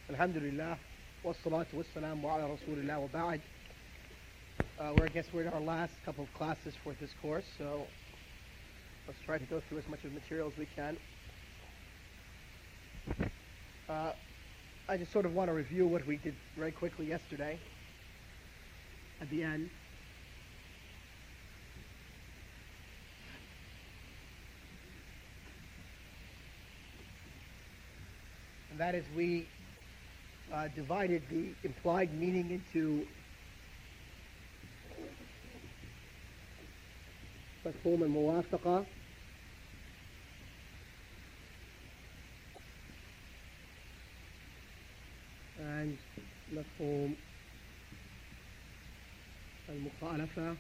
Alhamdulillah, wassalatu wassalamu ala rasulillah wa ba'd. We're in our last couple of classes for this course, so let's try to go through as much of the material as we can. I just sort of want to review what we did very quickly yesterday at the end. And that is, we divided the implied meaning into مفهوم الموافقة and مفهوم المخالفة.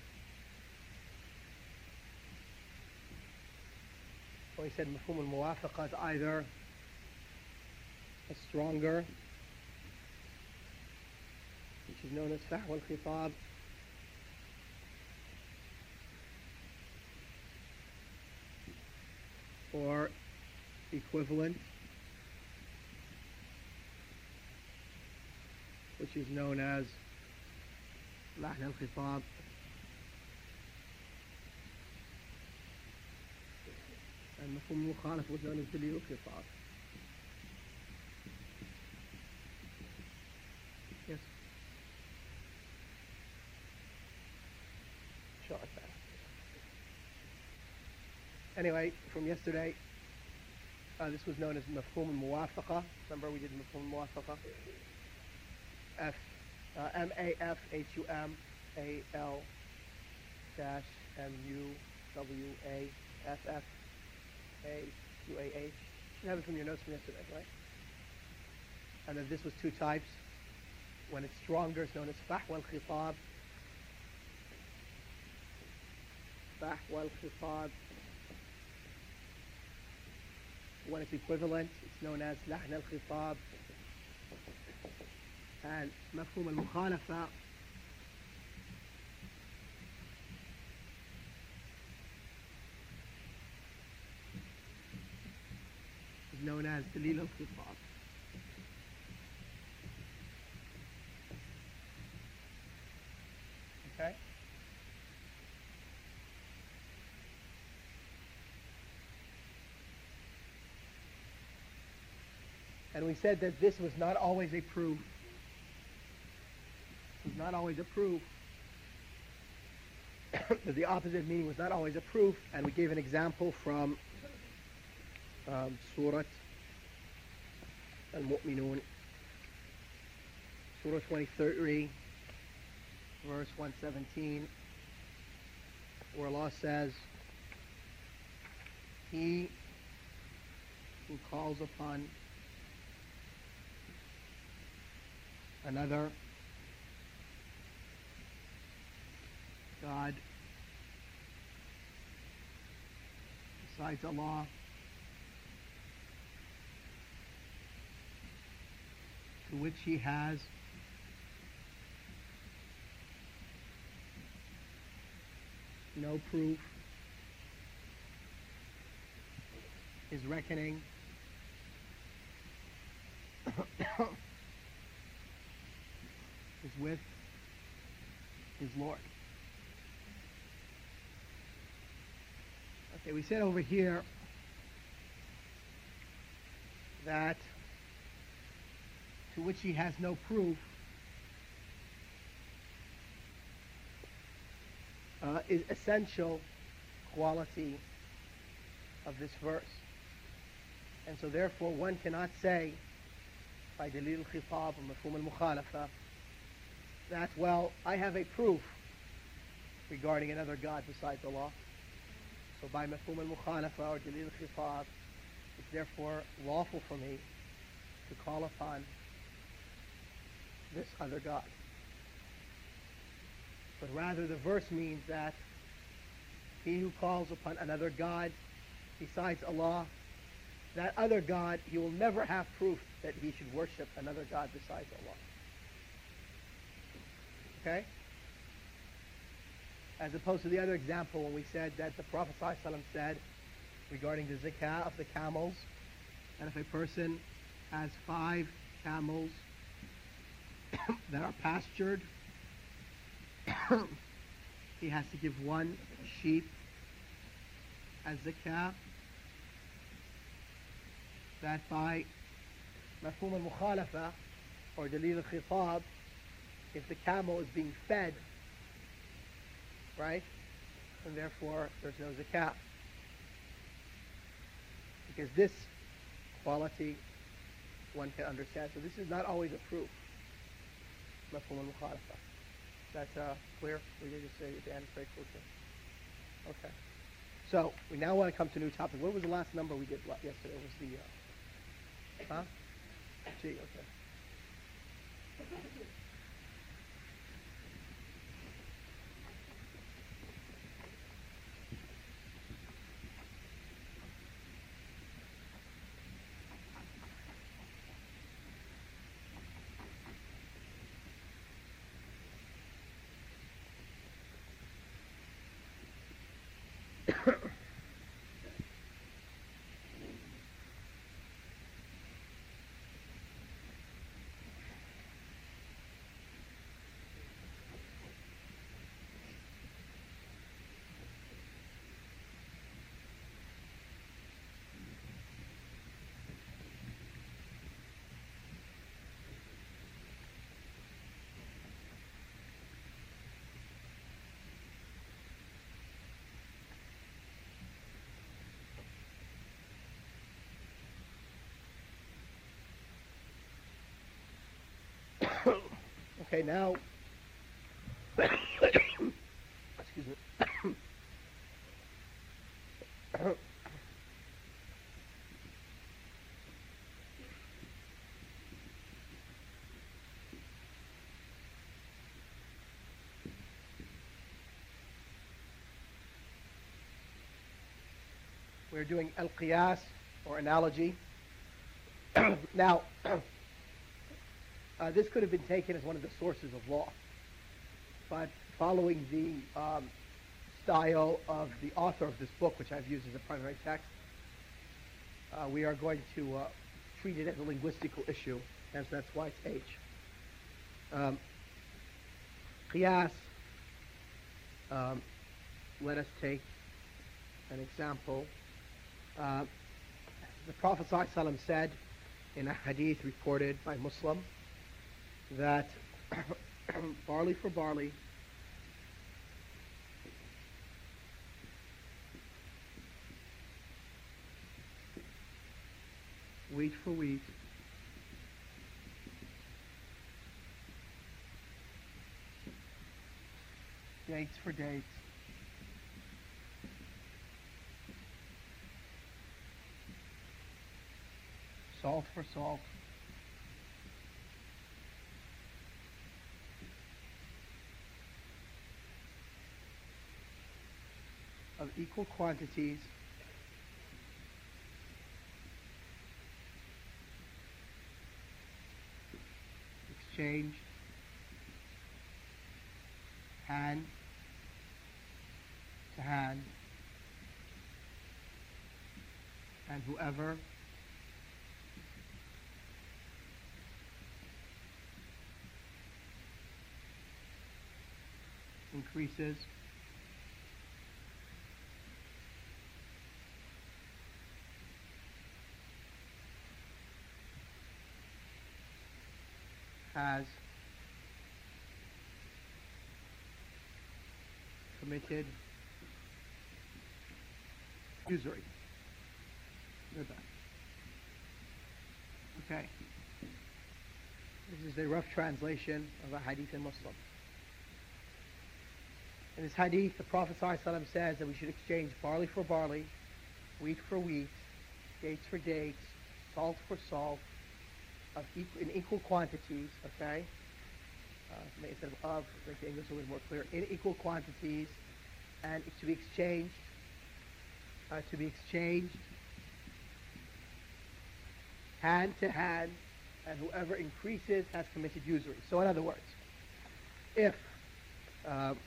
We said مفهوم الموافقة is either a stronger, which is known as فحوى الخطاب, or equivalent, which is known as لحن الخطاب, and مفهوم المخالف was known as دليل الخطاب. Yes. Sure. Anyway, from yesterday, this was known as مفهوم الموافقة. Remember we did مفهوم الموافقة? MAFHUMAL MUWAFFAUAH. You have it from your notes from yesterday, right? And then this was two types. When it's stronger, it's known as فحوى الخطاب. فحوى الخطاب. When it's equivalent, it's known as لحن الخطاب. And مفهوم المخالفة is known as دليل الخطاب. Okay? And we said that this was not always a proof. It was not always a proof. That the opposite meaning was not always a proof. And we gave an example from Surah Al-Mu'minun, Surah 23, verse 117, where Allah says, "He who calls upon another God besides Allah, to which he has no proof, his reckoning is with his Lord." Okay, we said over here that to which he has no proof is essential quality of this verse. And so therefore one cannot say by دليل الخطاب or مفهوم المخالفة that, well, I have a proof regarding another God besides Allah. So by مفهوم المخالفة or دليل الخطاب, it's therefore lawful for me to call upon this other God. But rather the verse means that he who calls upon another God besides Allah, that other God, he will never have proof that he should worship another God besides Allah. Okay? As opposed to the other example when we said that the Prophet ﷺ said regarding the zakah of the camels, that if a person has 5 camels that are pastured, he has to give one sheep as zakah. That by mafhum al-mukhalafa or dalil al-khitab, if the camel is being fed, right, and therefore there's no zakah. Because this quality one can understand. So this is not always a proof. Mafhum al-mukhalafa. That's clear? We did just say at the end, very clear. Okay. So we now want to come to a new topic. What was the last number we did yesterday? It was the G, okay. Okay, now, excuse me. We're doing al-qiyas, or analogy. Now, this could have been taken as one of the sources of law, but following the style of the author of this book, which I've used as a primary text, we are going to treat it as a linguistical issue, and so that's why it's H. Qiyas, let us take an example. The Prophet ﷺ said in a hadith reported by Muslim that barley for barley, wheat for wheat, dates for dates, salt for salt, of equal quantities, exchanged hand to hand, and whoever increases has committed usury. Riba. Okay. This is a rough translation of a hadith in Muslim. In this hadith, the Prophet ﷺ says that we should exchange barley for barley, wheat for wheat, dates for dates, salt for salt, in equal quantities, okay? Instead of, make the English a little more clear, in equal quantities, and to be exchanged, hand to hand, and whoever increases has committed usury. So in other words, if, and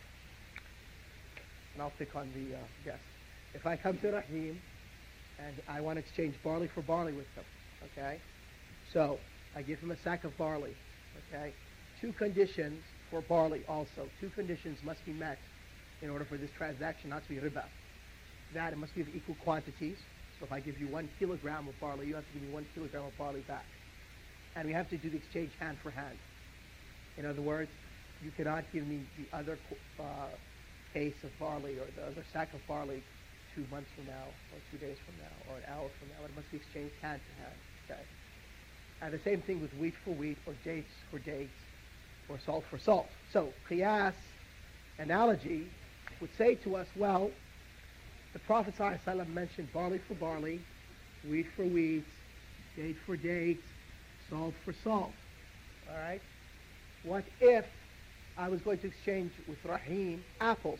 I'll pick on the guest, if I come to Rahim and I want to exchange barley for barley with them, okay? So I give him a sack of barley. Okay? Two conditions for barley also. Two conditions must be met in order for this transaction not to be riba. That it must be of equal quantities. So if I give you 1 kilogram of barley, you have to give me 1 kilogram of barley back. And we have to do the exchange hand for hand. In other words, you cannot give me the other case of barley or the other sack of barley 2 months from now, or 2 days from now, or an hour from now. It must be exchanged hand to hand. Okay. And the same thing with wheat for wheat, or dates for dates, or salt for salt. So qiyas, analogy, would say to us, well, the Prophet ﷺ mentioned barley for barley, wheat for wheat, date for dates, salt for salt. All right? What if I was going to exchange with Rahim apples?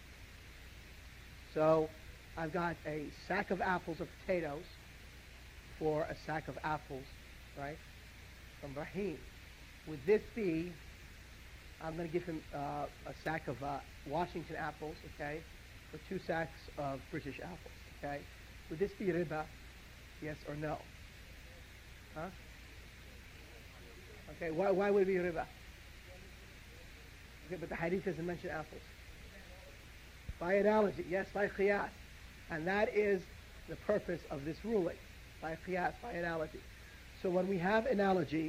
So I've got a sack of apples or potatoes for a sack of apples, right, from Rahim. Would this be, I'm going to give him a sack of Washington apples, okay, for 2 sacks of British apples, okay? Would this be riba, yes or no? Huh? Okay, why would it be riba? Okay, but the hadith doesn't mention apples. By analogy, yes, by qiyas. And that is the purpose of this ruling, by qiyas, by analogy. So when we have analogy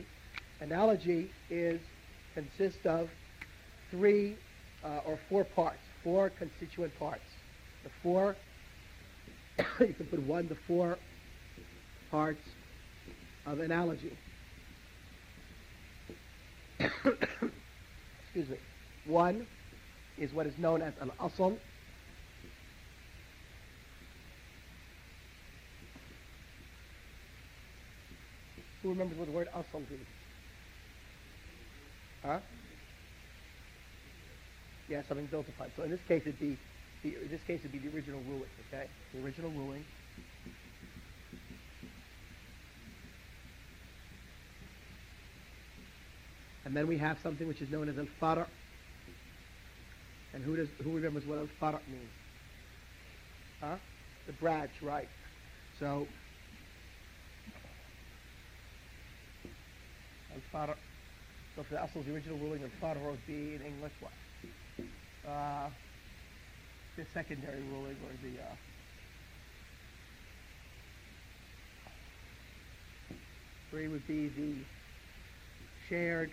consists of 3 or 4 parts, 4 constituent parts. The 4, you can put 1 to 4 parts of analogy. Excuse me. 1 is what is known as al-asl. Who remembers what the word asl means? Huh? Yeah, something built upon. So in this case, it'd be the original ruling. Okay, the original ruling. And then we have something which is known as al-far'. And who remembers what al-far' means? Huh? The branch, right? So al-far'. So if the asl is the original ruling, al-far' would be in English what? The secondary ruling, or the three would be the shared.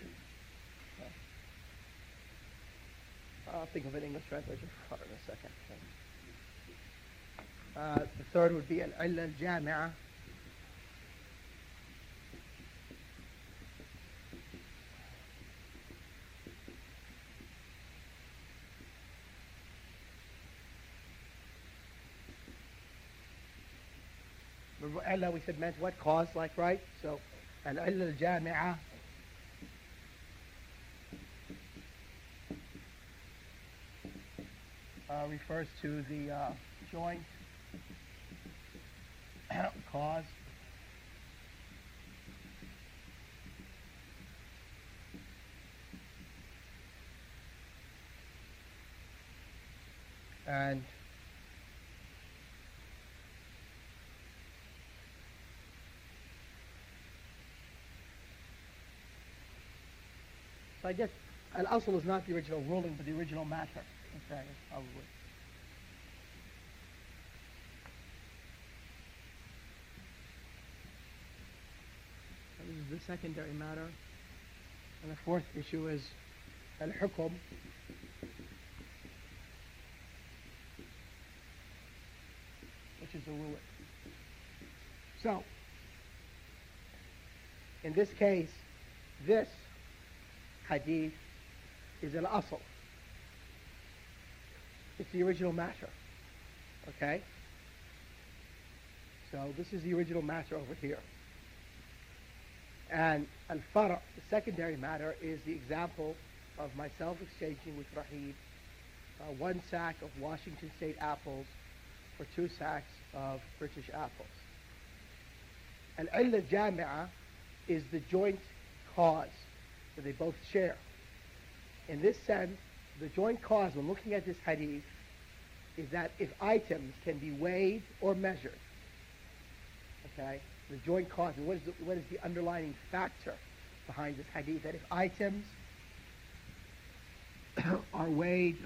I'll think of an English translation for in a second. The third would be al-illa al-jami'a. Illa we said meant what? Cause, like, right? So al-illa al-jami'a refers to the joint cause. And so I guess al-asl is not the original ruling, but the original matter. Okay, probably. So this is the secondary matter. And the fourth issue is al-hukum. Which is the ruling. So, in this case, this hadith is al-asl. It's the original matter. Okay? So this is the original matter over here. And al-far', the secondary matter, is the example of myself exchanging with Rahib 1 sack of Washington State apples for 2 sacks of British apples. Al-illa jami'a is the joint cause that they both share. In this sense, the joint cause when looking at this hadith is that if items can be weighed or measured, okay, the joint cause, and what is the underlying factor behind this hadith, that if items are weighed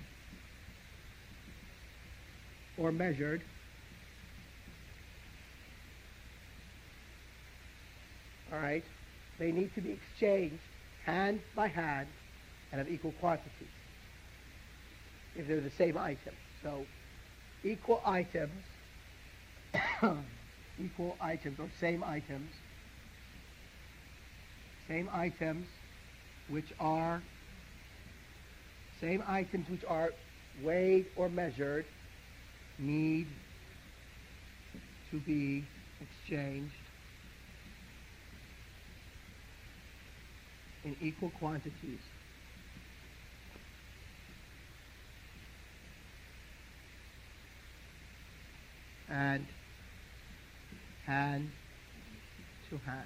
or measured, all right, they need to be exchanged hand by hand and of equal quantities if they're the same item. So equal items, equal items or same items which are weighed or measured need to be exchanged in equal quantities. And hand to hand.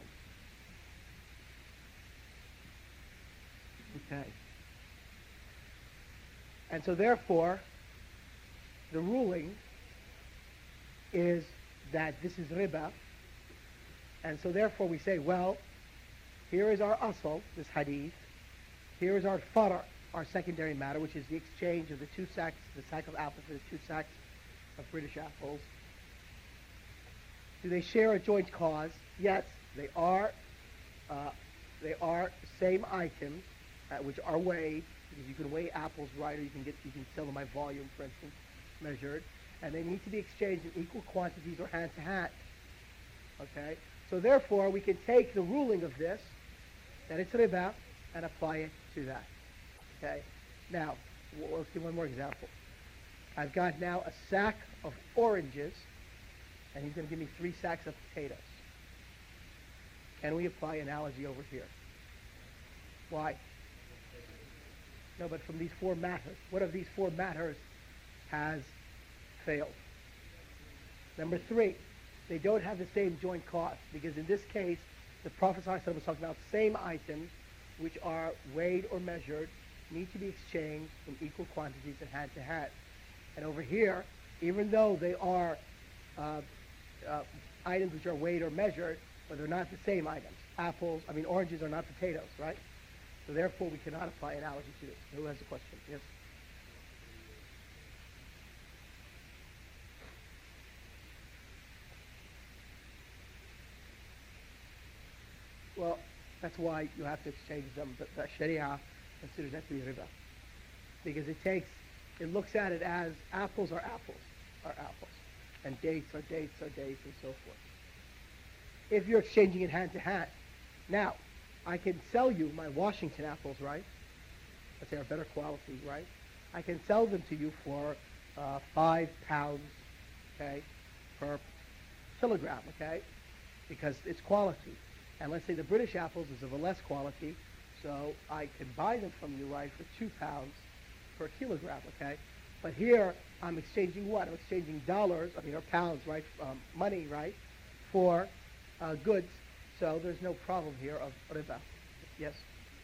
Okay. And so therefore, the ruling is that this is riba. And so therefore we say, well, here is our asl, this hadith. Here is our fara, our secondary matter, which is the exchange of the two sacks, the sack of apples for the 2 sacks of British apples. Do they share a joint cause? Yes, they are. They are same items which are weighed, because you can weigh apples right, or you can sell them by volume, for instance, measured, and they need to be exchanged in equal quantities or hand to hand. Okay, so therefore we can take the ruling of this, that it's riba, and apply it to that. Okay, now let's give one more example. I've got now a sack of oranges, and he's going to give me 3 sacks of potatoes. Can we apply analogy over here? Why? No, but from these 4 matters, what of these 4 matters has failed? Number 3, they don't have the same joint cost, because in this case, the Prophet ﷺ was talking about same items which are weighed or measured, need to be exchanged in equal quantities and hand to hand. And over here, even though they are items which are weighed or measured, but they're not the same items. Oranges are not potatoes, right? So therefore, we cannot apply analogy to this. Who has a question? Yes? Well, that's why you have to exchange them. But the Sharia considers that to be riba. Because it looks at it as apples are apples. And dates are dates, and so forth. If you're exchanging it hand to hand, now, I can sell you my Washington apples, right? Let's say are better quality, right? I can sell them to you for 5 pounds, okay, per kilogram, okay? Because it's quality. And let's say the British apples is of a less quality, so I can buy them from you, right, for 2 pounds per kilogram, okay? But here, I'm exchanging what? I'm exchanging dollars, or pounds, right, money, right, for goods. So there's no problem here of riba. Yes?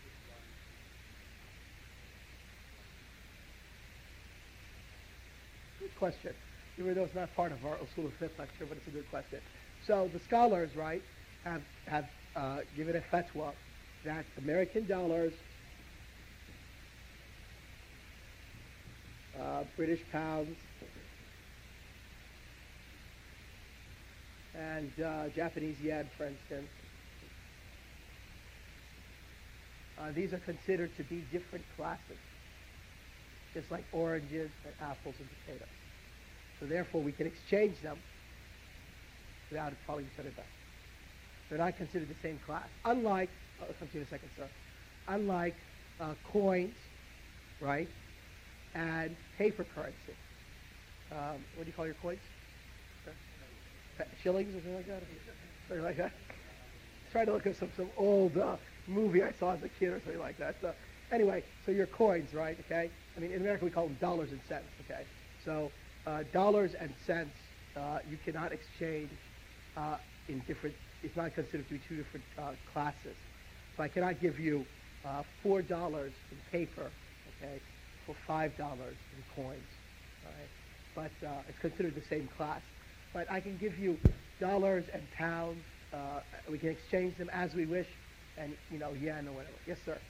Good question. Even though it's not part of our Usul al-Fiqh lecture, but it's a good question. So the scholars, right, have given a fatwa that American dollars, British pounds, and Japanese yen, for instance, these are considered to be different classes, just like oranges and apples and potatoes. So therefore, we can exchange them without it falling to riba. They're not considered the same class. Unlike, I'll come to you in a second, sir. Unlike coins, right, and paper currency. What do you call your coins? Shillings or something like that? Something like that? Trying to look at some old movie I saw as a kid or something like that. So anyway, so your coins, right? Okay. I mean, in America we call them dollars and cents. Okay. So dollars and cents you cannot exchange in different. It's not considered to be 2 different classes. So I cannot give you $4 in paper, okay, for $5 in coins. All right. But it's considered the same class. But I can give you dollars and pounds we can exchange them as we wish, and yen or whatever. Yes, sir.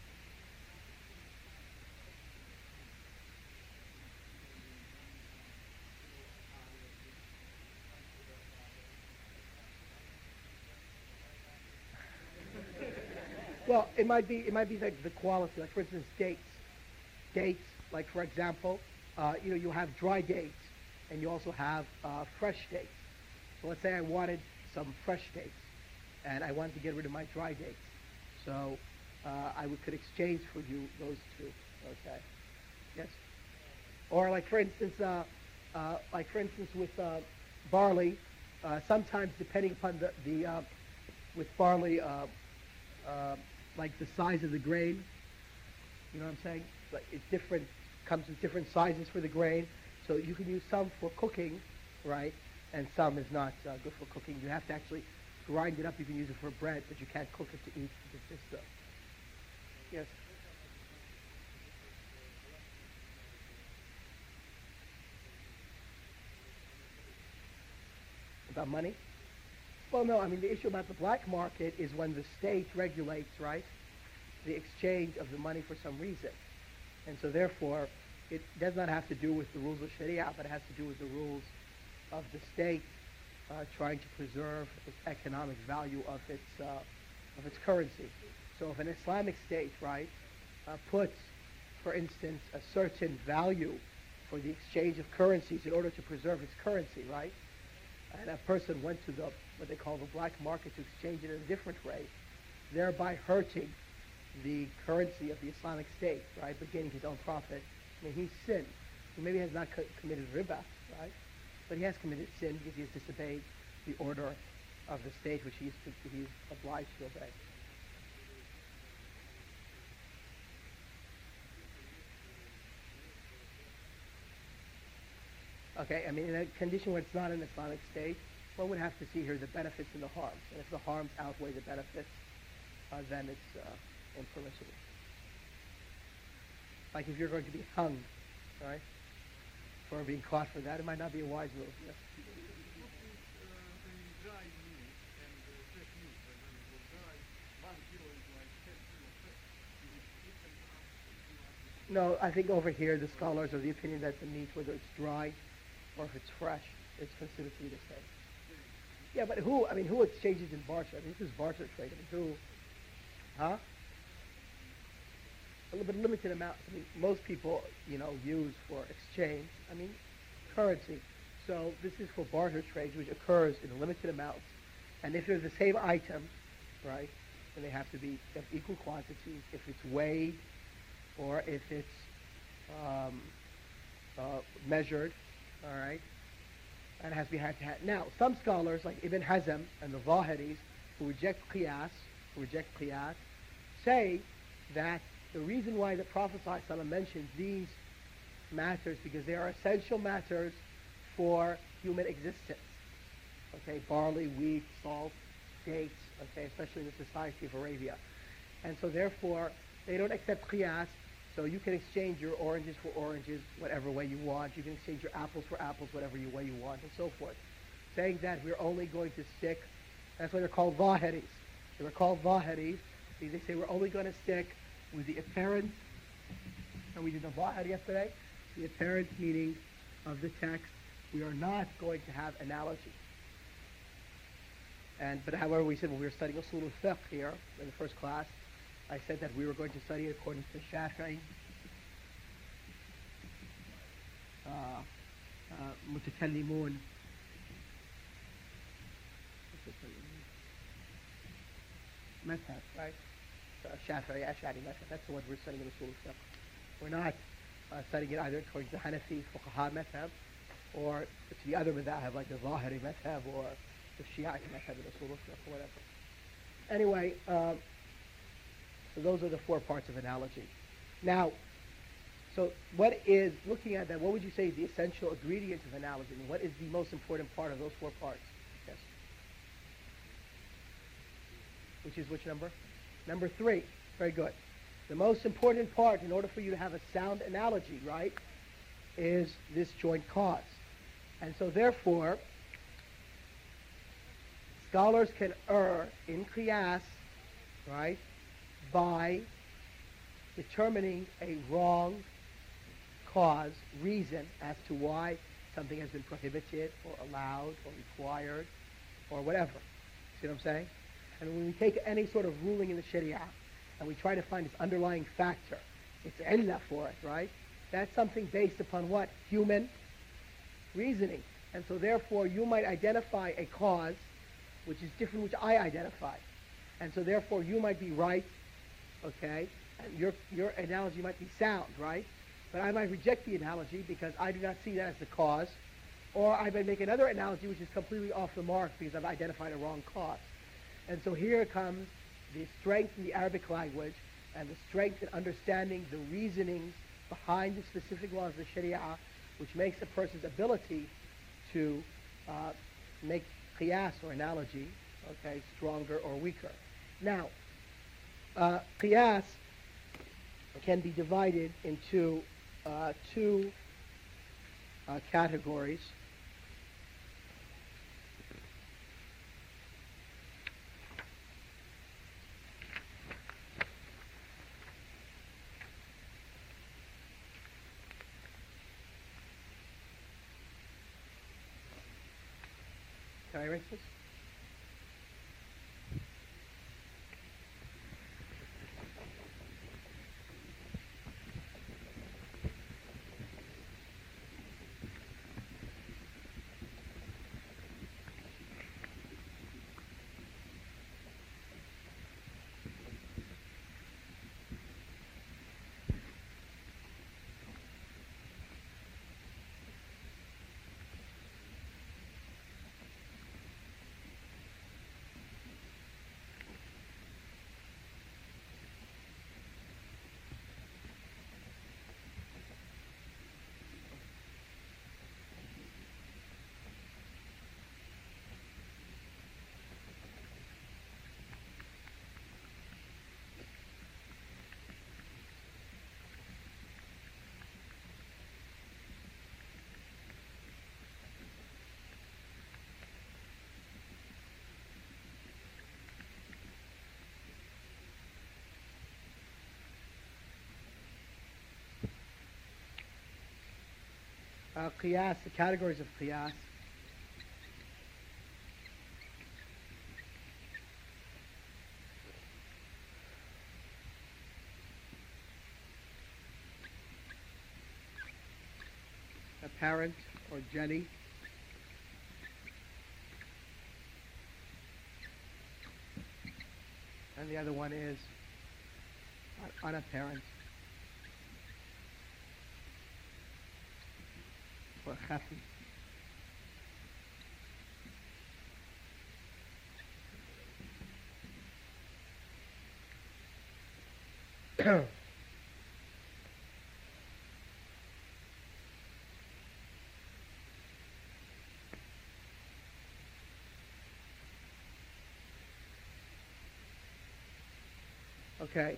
Well, it might be the quality. Like for instance, dates. Dates, like for example, you have dry dates, and you also have fresh dates. So let's say I wanted some fresh dates, and I wanted to get rid of my dry dates. So could exchange for you those two. Okay. Yes. Or like for instance with barley, sometimes depending upon the with barley, like the size of the grain. You know what I'm saying? Like it's different, comes with different sizes for the grain. So you can use some for cooking, right? And some is not good for cooking. You have to actually grind it up. You can use it for bread, but you can't cook it to eat because it's just yes. About money? Well, no. I mean, the issue about the black market is when the state regulates, right, the exchange of the money for some reason. And so therefore, it does not have to do with the rules of Sharia, but it has to do with the rules of the state trying to preserve its economic value of its currency. So if an Islamic state, right, puts, for instance, a certain value for the exchange of currencies in order to preserve its currency, right, and a person went to what they call the black market to exchange it at a different rate, thereby hurting the currency of the Islamic State, right, but gaining his own profit, I mean, he's sinned. He maybe has not committed riba, right, but he has committed sin because he has disobeyed the order of the state which he's obliged to obey. Okay, I mean, in a condition where it's not an Islamic state, one would have to see here the benefits and the harms. And if the harms outweigh the benefits, then it's impermissible. Like if you're going to be hung, right, for being caught for that, it might not be a wise move. Yes. No, I think over here the scholars are of the opinion that the meat, whether it's dry or if it's fresh, it's considered to be the same. Yeah, but who exchanges in barter? I mean, this is barter trade. I mean, who? Huh? But limited amount. I mean, most people, use for exchange. I mean, currency. So this is for barter trade, which occurs in limited amounts. And if they're the same item, right, then they have to be of equal quantities. If it's weighed, or if it's measured, all right, and it has to be hand to hand. Now, some scholars like Ibn Hazm and the Zahiris, who reject qiyas, say that the reason why the Prophet ﷺ mentions these matters because they are essential matters for human existence. Okay, barley, wheat, salt, dates. Okay, especially in the society of Arabia, and so therefore they don't accept qiyas. So you can exchange your oranges for oranges, whatever way you want. You can exchange your apples for apples, whatever way you want, and so forth. Saying that we're only going to stick. That's why they're called Zahiris. They're called Zahiris because they say we're only going to stick with the apparent, and we did the Zahir yesterday, the apparent meaning of the text. We are not going to have analogy. But however, we said when we were studying Usul al-Fiqh here in the first class, I said that we were going to study it according to Shafi'i, Mutakallimun, Madhab, right? Shafi'i, Ash'ari Madhab. That's the one we're studying in Usul al-Fiqh. We're not studying it either according to Hanafi, Fuqaha Madhab, or to the other Madhab, like the Zahiri Madhab, or the Shiite Madhab in Usul al-Fiqh, or whatever. Anyway, so those are the four parts of analogy. Now, so looking at that, what would you say is the essential ingredient of analogy? I mean, what is the most important part of those four parts? Yes. Which number? Number 3. Very good. The most important part in order for you to have a sound analogy, right, is this joint cause. And so therefore, scholars can err in qiyas, right, by determining a wrong cause, reason as to why something has been prohibited or allowed or required or whatever. See what I'm saying? And when we take any sort of ruling in the Sharia and we try to find its underlying factor, it's illah for it, right? That's something based upon what? Human reasoning. And so therefore you might identify a cause which is different, which I identify. And so therefore you might be right, okay? And your analogy might be sound, right? But I might reject the analogy because I do not see that as the cause. Or I might make another analogy which is completely off the mark because I've identified a wrong cause. And so here comes the strength in the Arabic language and the strength in understanding the reasonings behind the specific laws of the Sharia, which makes a person's ability to make qiyas or analogy, okay, stronger or weaker. Now, qiyas can be divided into two categories. Can I erase this? Qiyas, the categories of qiyas. Apparent or jali. And the other one is unapparent or khafi. Okay.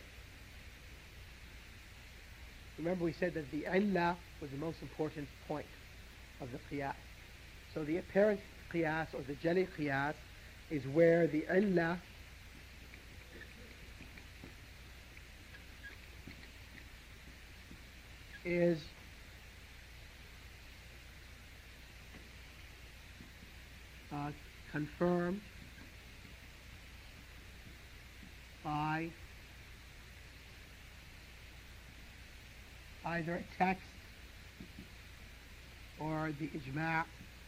Remember we said that the illah was the most important point of the qiyas. So the apparent qiyas or the jali qiyas is where the illah is confirmed by either a text or the ijma'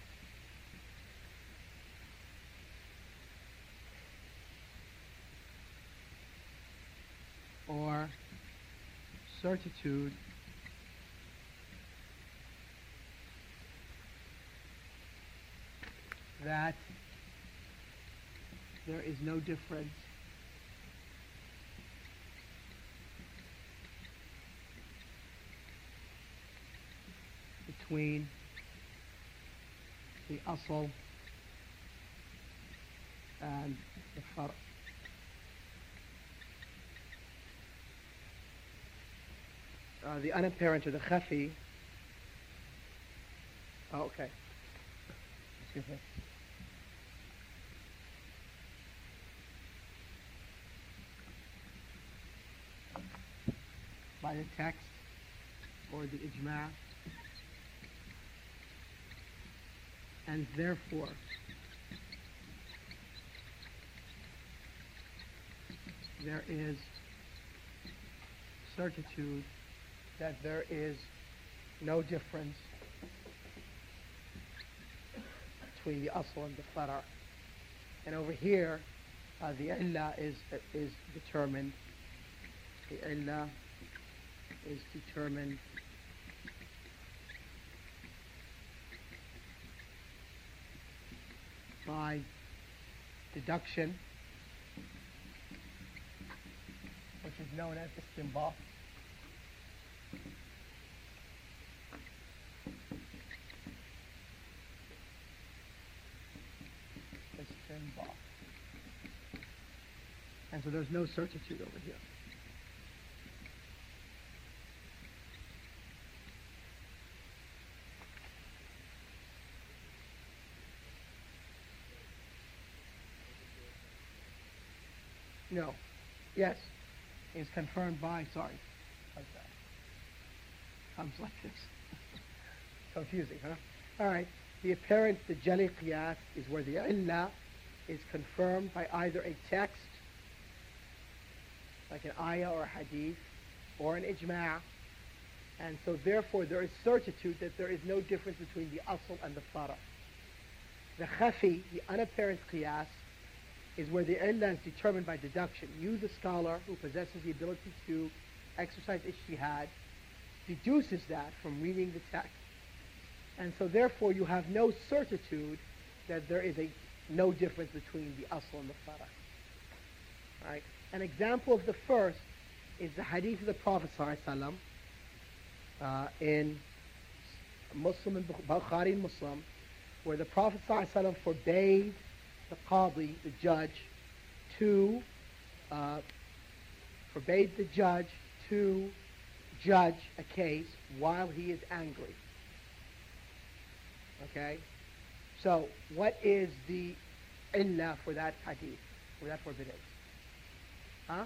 or certitude that there is no difference between the asl and the far'. The unapparent or the khafi. Oh, okay. Excuse me. by the text or the ijma', and therefore there is certitude that there is no difference between the asl and the fara. And over here, the illah is determined. The illah is determined by deduction, which is known as istinbat. Istinbat. And so there's no certitude over here. No. Yes. Is confirmed by, sorry. Like that. Comes like this. Confusing, huh? All right. The apparent, the jali qiyas is where the illah is confirmed by either a text, like an ayah or a hadith, or an ijma'. And so therefore there is certitude that there is no difference between the asl and the fara. The khafi, the unapparent qiyas, is where the illah is determined by deduction. You, the scholar who possesses the ability to exercise ijtihad, deduces that from reading the text. And so therefore you have no certitude that there is no difference between the asl and the fara. Right? An example of the first is the hadith of the Prophet ﷺ, in Muslim and Bukhari and Muslim, where the Prophet ﷺ forbade the qadi, the judge, to judge a case while he is angry. Okay? So, what is the illah for that hadith, for that forbidding? Huh?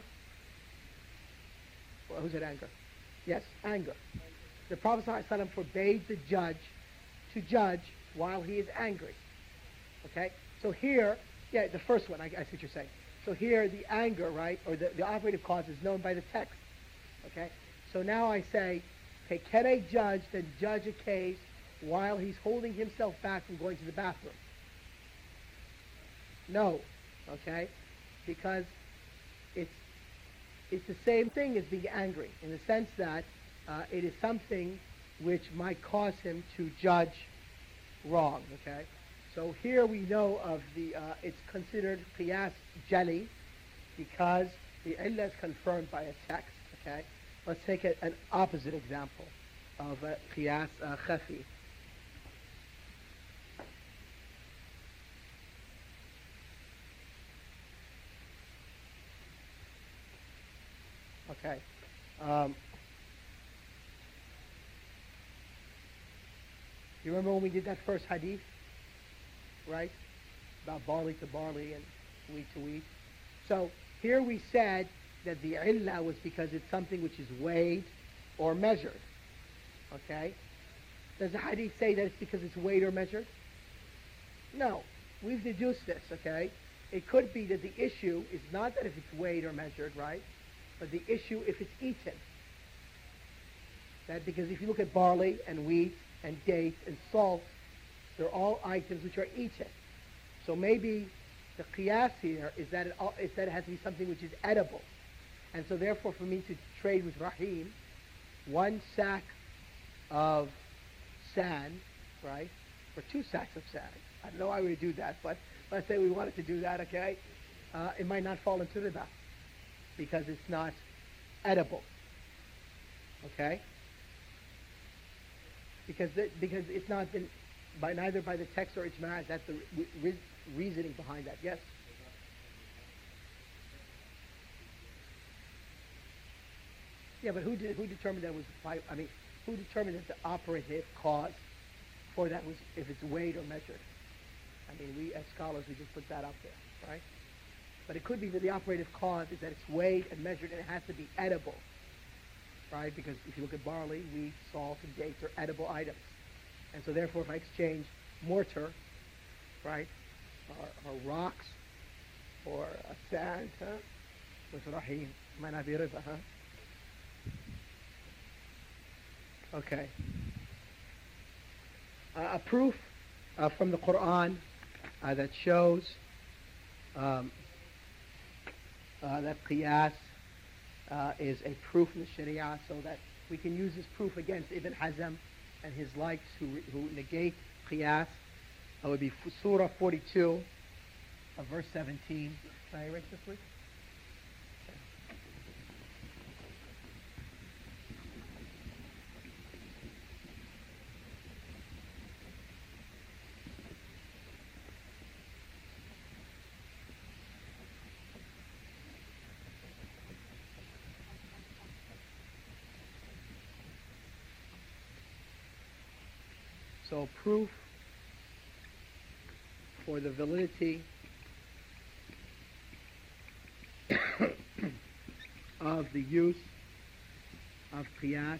Well, who said anger? Yes, anger. The Prophet ﷺ forbade the judge to judge while he is angry. Okay? So here, yeah, the first one, I see what you're saying. So here, the anger, right, or the operative cause is known by the text. Okay? So now I say, okay, can a judge then judge a case while he's holding himself back from going to the bathroom? No. Okay? Because it's the same thing as being angry, in the sense that it is something which might cause him to judge wrong. Okay? So here we know of it's considered qiyas jali because the illah is confirmed by a text. Okay? Let's take an opposite example of qiyas khafi. Okay. You remember when we did that first hadith? Right? About barley to barley and wheat to wheat. So here we said that the illah was because it's something which is weighed or measured. Okay? Does the hadith say that it's because it's weighed or measured? No. We've deduced this, okay? It could be that the issue is not that if it's weighed or measured, right? But the issue if it's eaten. That because if you look at barley and wheat and dates and salt, they're all items which are eaten. So maybe the qiyas here is that it has to be something which is edible. And so therefore for me to trade with Rahim, 1 sack of sand, right, or 2 sacks of sand. I don't know why we would do that, but let's say we wanted to do that, okay? It might not fall into riba because it's not edible. Okay? Because it's not been neither by the text or ijma'. That's the reasoning behind that. Yes. Yeah, but who determined that it was? Who determined that the operative cause for that was if it's weighed or measured? I mean, we as scholars we just put that up there, right? But it could be that the operative cause is that it's weighed and measured and it has to be edible. right? Because if you look at barley, wheat, salt, and dates are edible items. And so therefore, if I exchange mortar, right, or rocks, or sand, with rahim, might not be riba, huh? Okay. A proof from the Quran that shows that qiyas is a proof in the Sharia, so that we can use this proof against Ibn Hazm and his likes who negate qiyas. That would be Surah 42, verse 17. Can I erase this, please? So proof for the validity of the use of qiyas.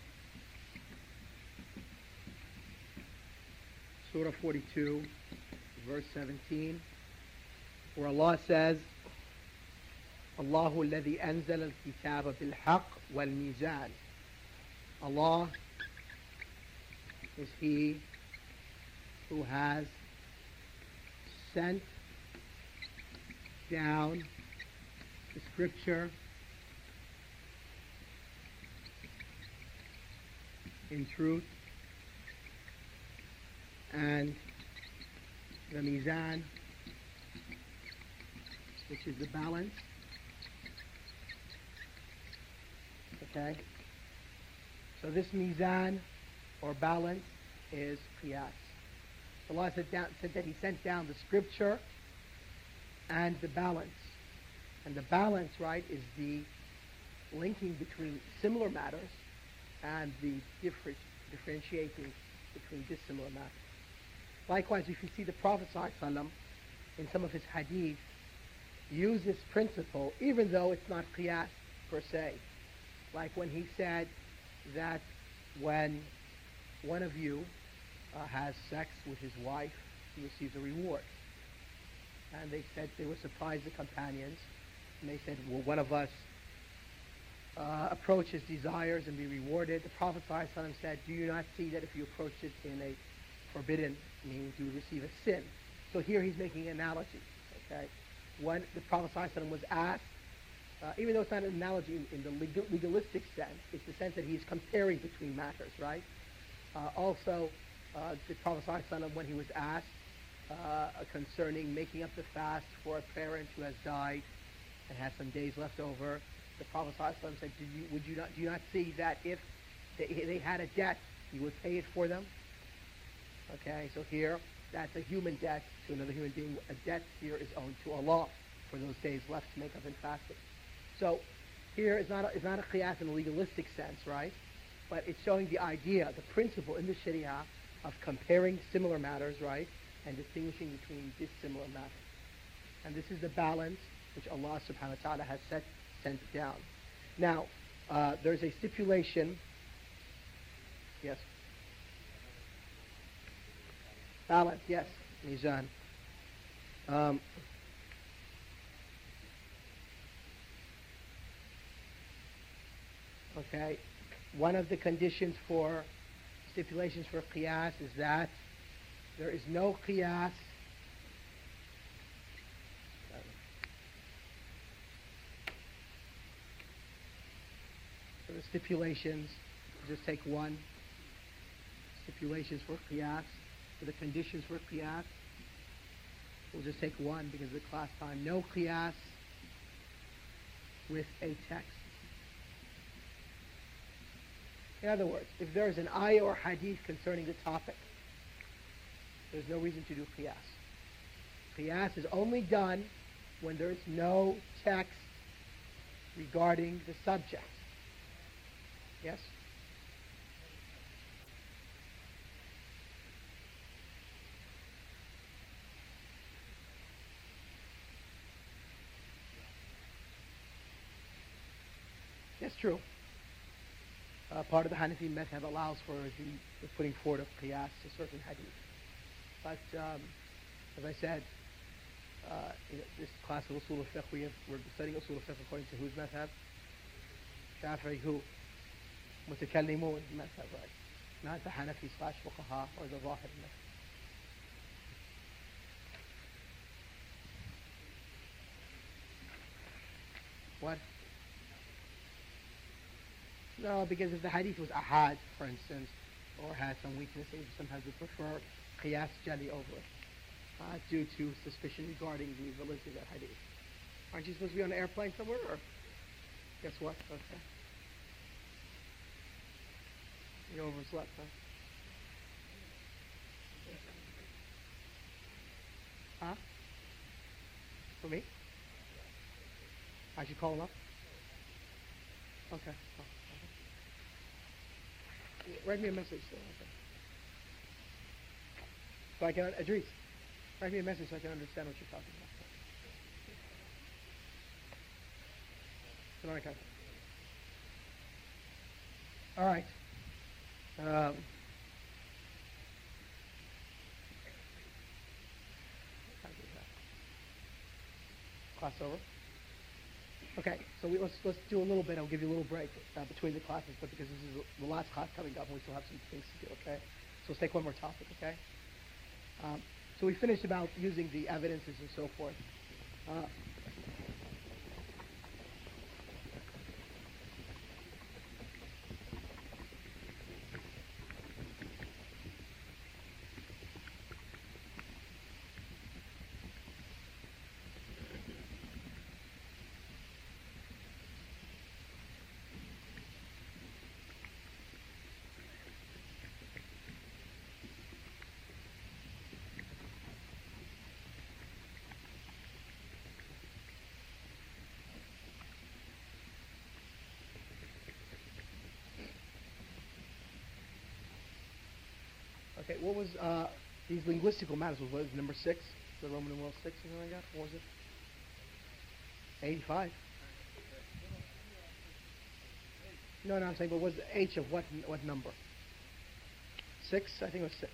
Surah 42, verse 17, where Allah says, Allahu alladhi anzala al-kitaba bil-haq wal-mizan. Allah is He who has sent down the scripture in truth, and the mizan, which is the balance. Okay? So this mizan, or balance, is qiyas. Allah said that He sent down the scripture and the balance. And the balance, right, is the linking between similar matters and the differentiating between dissimilar matters. Likewise, you can see the Prophet ﷺ in some of his hadith use this principle, even though it's not qiyas per se. Like when he said that when one of you has sex with his wife, he receives a reward. And they said, they were surprised, the companions, and they said, will one of us approach his desires and be rewarded? The Prophet ﷺ said, do you not see that if you approach it in a forbidden means, you would receive a sin? So here he's making an analogy. Okay, when the Prophet ﷺ was asked, even though it's not an analogy in the legalistic sense, it's the sense that he's comparing between matters, right? Also, the Prophet ﷺ, when he was asked concerning making up the fast for a parent who has died and has some days left over, the Prophet ﷺ said, do you not see that if they had a debt, you would pay it for them? Okay, so here, that's a human debt to another human being. A debt here is owed to Allah for those days left to make up in fasting. So here is not a qiyas in a legalistic sense, right? But it's showing the idea, the principle in the Sharia of comparing similar matters, right? And distinguishing between dissimilar matters. And this is the balance which Allah subhanahu wa ta'ala has sent down. Now, there's a stipulation. Yes? Balance, yes. Mizan. Okay. One of the conditions for stipulations for qiyas is that there is no qiyas for the stipulations. Just take one. Stipulations for qiyas. For the conditions for qiyas, we'll just take one because of the class time. No qiyas with a text. In other words, if there is an ayah or hadith concerning the topic, there's no reason to do qiyas. Qiyas is only done when there is no text regarding the subject. Yes? That's true. part of the Hanafi method allows for the putting forward of qiyas to certain hadith. But as I said, this class of usul al-fiqh, we're studying usul al-fiqh according to whose method? Shafi'i who? Mutakallimun method, right? Not the Hanafi / fuqaha or the Zahir method. What? No, because if the hadith was ahad, for instance, or had some weakness, they sometimes would prefer qiyas jali over it, due to suspicion regarding the validity of that hadith. Aren't you supposed to be on an airplane somewhere, or? Guess what? Okay. You overslept, huh? Huh? For me? I should call him up? Okay. Oh, okay. Write me a message. So I can, Idris, write me a message so I can understand what you're talking about. All right. Class over. Okay, so let's do a little bit. I'll give you a little break between the classes, but because this is the last class coming up, we still have some things to do. Okay, so let's take one more topic. Okay. So we finished about using the evidences and so forth. Okay, what was these linguistical matters? What was number 6? The Roman numeral 6, something like that? What was it? 85. No, I'm saying, but was the H of what number? 6? I think it was 6.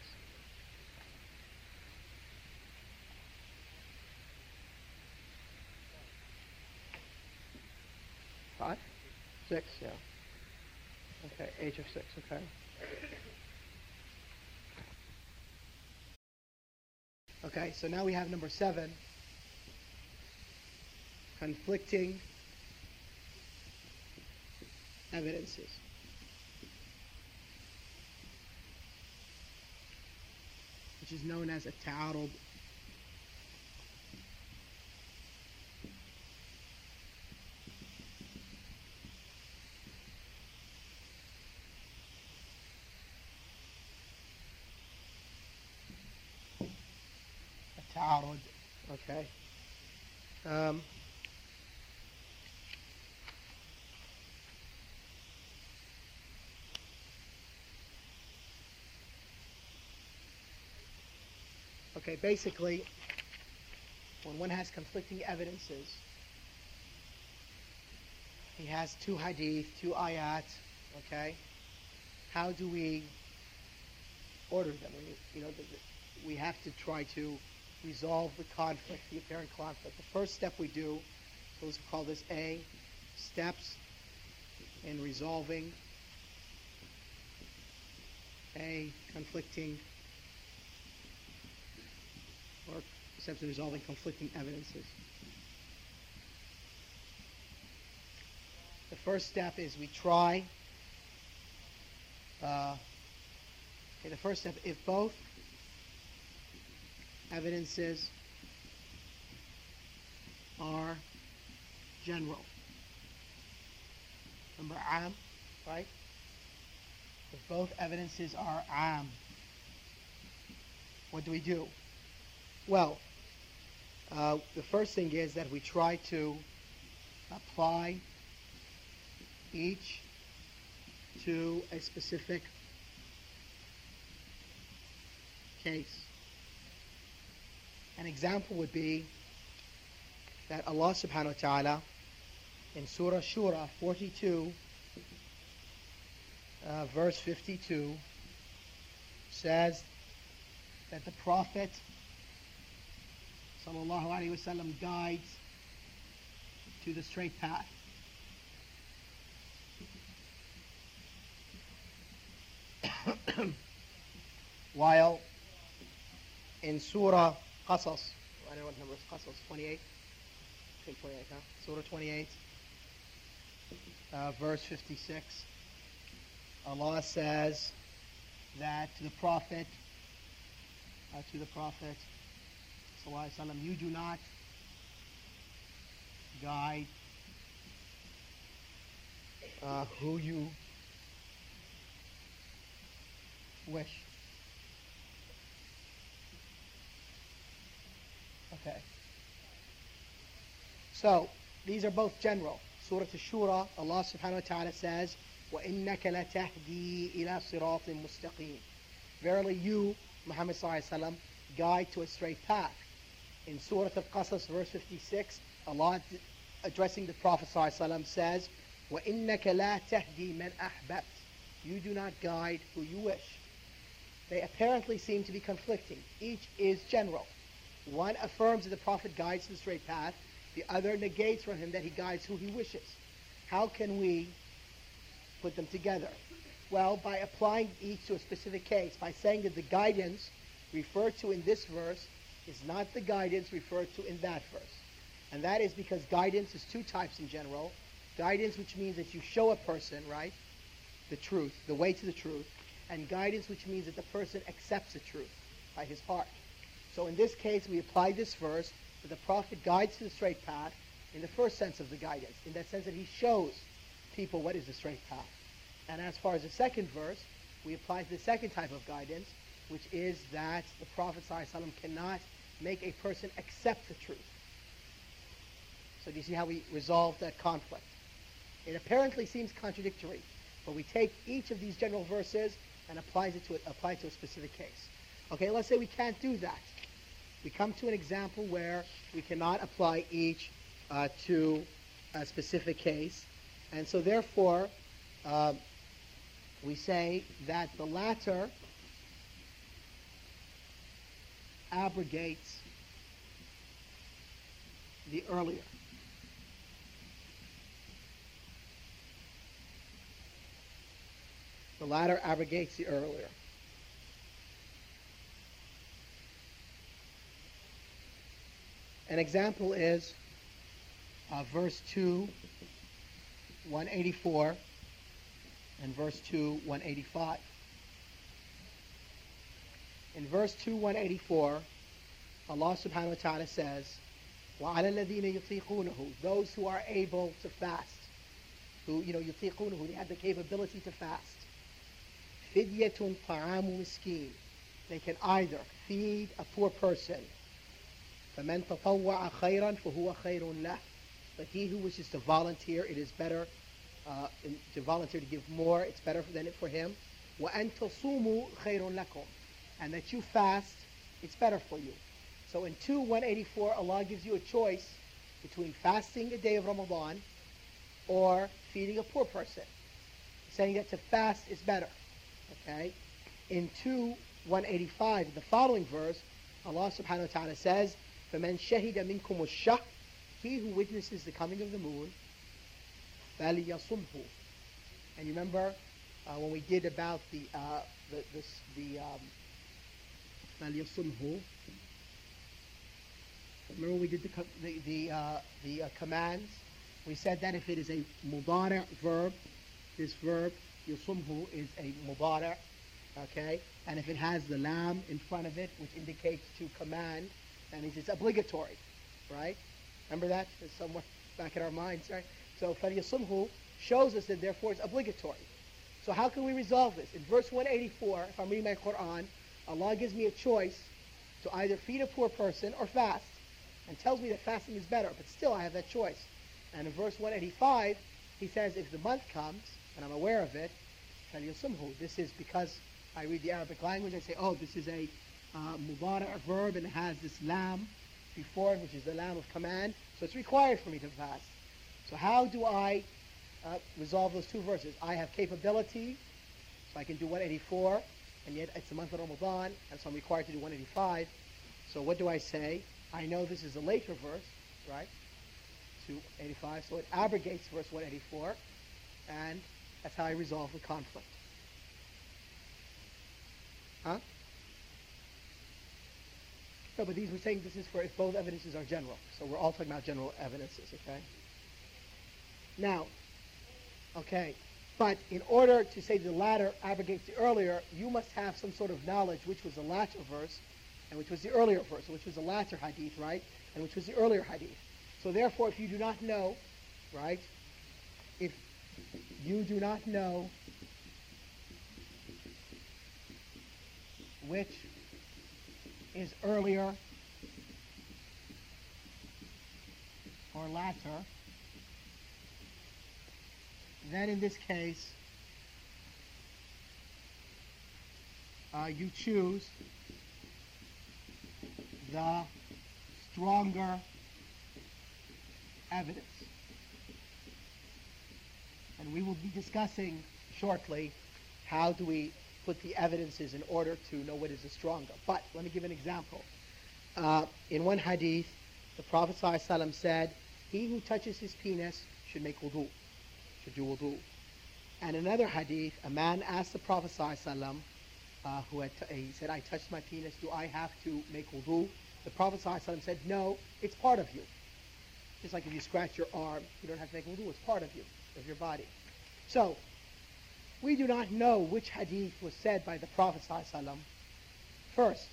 5? 6, yeah. Okay, H of 6, okay. Okay, so now we have number 7, conflicting evidences. Which is known as a ta'arud. Ta'arud, okay. Okay, basically, when one has conflicting evidences, he has 2 hadith, 2 ayat, okay? How do we order them? We have to try to resolve the conflict, the apparent conflict. The first step we do, so let's call this A, steps in resolving a conflicting, or steps in resolving conflicting evidences. The first step is we try, the first step, if both evidences are general. Remember am, right? If both evidences are am, what do we do? Well, the first thing is that we try to apply each to a specific case. An example would be that Allah subhanahu wa ta'ala in Surah Shura 42 verse 52 says that the Prophet sallallahu alaihi wasallam guides to the straight path. While in Surah Qasas, I don't know what number is Qasas, 28? I think 28, huh? Surah 28, verse 56, Allah says that to the Prophet, sallallahu alaihi wasallam, you do not guide who you wish. Okay. So, these are both general. Surah Ash-Shura, Allah subhanahu wa ta'ala says, وَإِنَّكَ لَتَهْدِي إِلَى صِرَاطٍ مُسْتَقِيمٍ. Verily you, Muhammad sallallahu alaihi wasallam, guide to a straight path. In Surah Al-Qasas, verse 56, Allah addressing the Prophet sallallahu alaihi wasallam says, وَإِنَّكَ لَا تَهْدِي مَنْ أَحْبَبْتَ. You do not guide who you wish. They apparently seem to be conflicting. Each is general. One affirms that the Prophet guides to the straight path. The other negates from him that he guides who he wishes. How can we put them together? Well, by applying each to a specific case, by saying that the guidance referred to in this verse is not the guidance referred to in that verse. And that is because guidance is two types in general. Guidance, which means that you show a person, right, the truth, the way to the truth, and guidance, which means that the person accepts the truth by his heart. So in this case, we apply this verse that the Prophet guides to the straight path in the first sense of the guidance, in that sense that he shows people what is the straight path. And as far as the second verse, we apply to the second type of guidance, which is that the Prophet ﷺ cannot make a person accept the truth. So do you see how we resolve that conflict? It apparently seems contradictory, but we take each of these general verses and apply it to a specific case. Okay, let's say we can't do that. We come to an example where we cannot apply each to a specific case. And so therefore, we say that the latter abrogates the earlier. The latter abrogates the earlier. An example is verse 2, 184, and verse 2, 185. In verse 2, 184, Allah subhanahu wa ta'ala says, وَعَلَى الَّذِينَ يُطِيقُونَهُ. Those who are able to fast, who, يُطِيقُونَهُ, they have the capability to fast. فِدْيَةٌ طَعَامُ مِسْكِينٍ. They can either feed a poor person, فَمَنْ تَطَوَّعَ خَيْرًا فَهُوَ خَيْرٌ لَهُ. But he who wishes to volunteer, it is better to volunteer to give more, it's better than it for him. وَأَنْ تَصُومُوا خَيْرٌ لَكُمْ. And that you fast, it's better for you. So in 2:184, Allah gives you a choice between fasting a day of Ramadan or feeding a poor person, saying that to fast is better. Okay? In 2:185, the following verse, Allah subhanahu wa ta'ala says, فَمَنْ شَهِدَ مِنْكُمُ الشَّهْرَ. He who witnesses the coming of the moon, فَلْيَصُمْهُ. And you remember when we did about the فَلْيَصُمْهُ. Remember we did the commands? We said that if it is a mudari' verb, this verb, yusumhu, is a mudari', okay? And if it has the lam in front of it, which indicates to command, that means it's obligatory, right? Remember that? It's somewhat back in our minds, right? So فَلْيَصُمْهُ shows us that therefore it's obligatory. So how can we resolve this? In verse 184, if I'm reading my Quran, Allah gives me a choice to either feed a poor person or fast, and tells me that fasting is better, but still I have that choice. And in verse 185, he says, if the month comes, and I'm aware of it, فَلْيَصُمْهُ. This is because I read the Arabic language, I say, oh, this is a mudari' verb, and it has this lam before it, which is the lam of command, so it's required for me to fast. So how do I resolve those two verses? I have capability So I can do 184, and yet it's the month of Ramadan, and so I'm required to do 185. So what do I say? I know this is a later verse, right? 285, so it abrogates verse 184, and that's how I resolve the conflict. Huh? No, but we're saying this is for if both evidences are general. So we're all talking about general evidences, okay? Now, okay, but in order to say the latter abrogates the earlier, you must have some sort of knowledge which was the latter verse and which was the earlier verse, which was the latter hadith, right? And which was the earlier hadith. So therefore, if you do not know, right, if you do not know which is earlier or latter, then in this case, you choose the stronger evidence. And we will be discussing shortly how do we put the evidences in order to know what is the stronger. But let me give an example. In one hadith, the Prophet ﷺ said, he who touches his penis should make wudu, should do wudu. And another hadith, a man asked the Prophet ﷺ, he said, I touched my penis, do I have to make wudu? The Prophet ﷺ said, no, it's part of you. Just like if you scratch your arm, you don't have to make wudu, it's part of you, of your body. So, we do not know which hadith was said by the Prophet ﷺ first.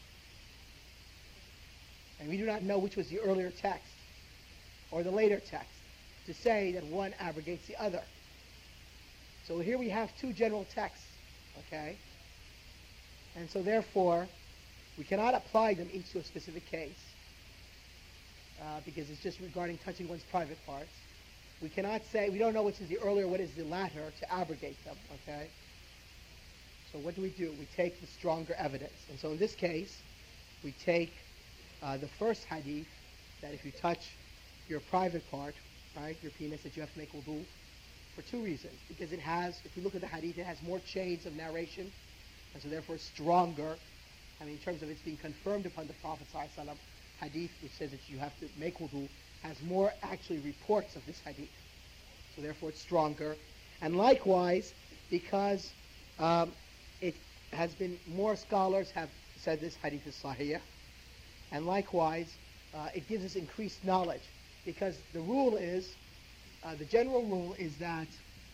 And we do not know which was the earlier text or the later text to say that one abrogates the other. So here we have two general texts, okay? And so therefore, we cannot apply them each to a specific case because it's just regarding touching one's private parts. We cannot say, we don't know which is the earlier, what is the latter, to abrogate them, okay? So what do? We take the stronger evidence. And so in this case, we take the first hadith, that if you touch your private part, right, your penis, that you have to make wudu, for two reasons. Because it has, if you look at the hadith, it has more chains of narration, and so therefore stronger. I mean, in terms of it's being confirmed upon the Prophet ﷺ, hadith which says that you have to make wudu, has more actually reports of this hadith. So therefore it's stronger. And likewise, because it has been, more scholars have said this hadith is sahih. And likewise, it gives us increased knowledge. Because the rule is, the general rule is that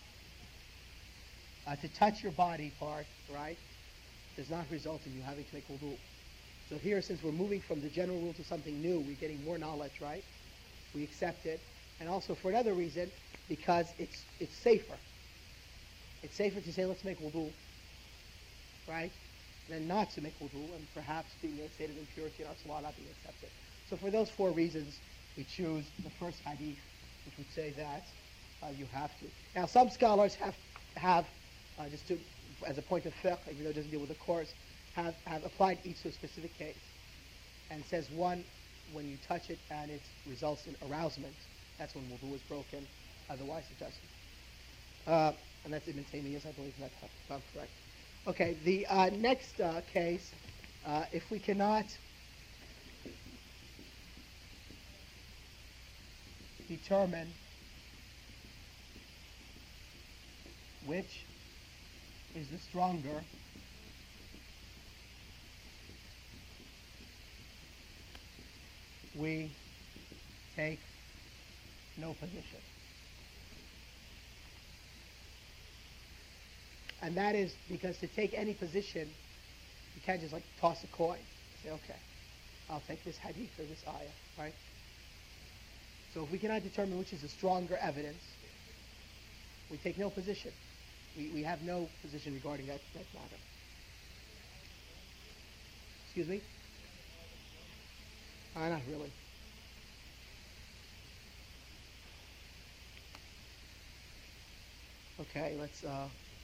to touch your body part, right, does not result in you having to make wudu. So here, since we're moving from the general rule to something new, we're getting more knowledge, right? We accept it. And also for another reason, because it's safer. It's safer to say, let's make wudu, right? Than not to make wudu, and perhaps being in a state of impurity and our salah not being accepted. So for those four reasons, we choose the first hadith, which would say that you have to. Now, some scholars have just to, as a point of fiqh, even though it doesn't deal with the course, have applied each to a specific case, and says one, when you touch it and it results in arousement, that's when wudu is broken. Otherwise, it doesn't. And that's Ibn Taymiyyah's, I believe, if I'm correct. Okay, the next case, if we cannot determine which is the stronger, we take no position. And that is because to take any position, you can't just like toss a coin. Say, okay, I'll take this hadith or this ayah, right? So if we cannot determine which is the stronger evidence, we take no position. We have no position regarding that matter. Excuse me? Not really. Okay, let's, 3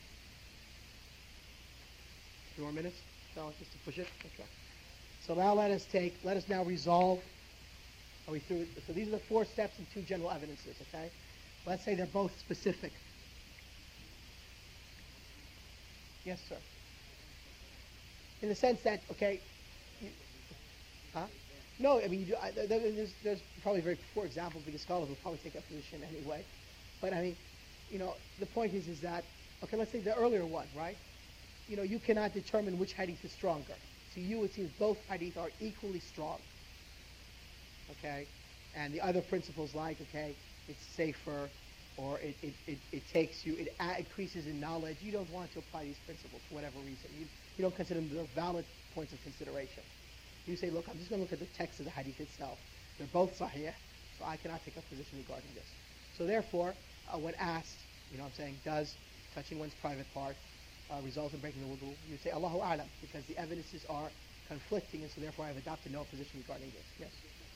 more minutes, shall I, just to push it? Okay. So now let us now resolve, are we through? So these are the 4 steps and 2 general evidences, okay? Let's say they're both specific. Yes, sir. In the sense that, okay, you, huh? No, I mean, there's probably very poor examples because scholars will probably take that position anyway. But I mean, the point is that, okay, let's say the earlier one, right? You cannot determine which hadith is stronger. To you, it seems both hadith are equally strong. Okay? And the other principles like, okay, it's safer, or it takes you, it increases in knowledge. You don't want to apply these principles for whatever reason. You don't consider them valid points of consideration. You say, look, I'm just going to look at the text of the hadith itself. They're both sahih, so I cannot take a position regarding this. So therefore, when asked, I'm saying, does touching one's private part result in breaking the wudu? You say, Allahu A'lam, because the evidences are conflicting, and so therefore I have adopted no position regarding this. Yes?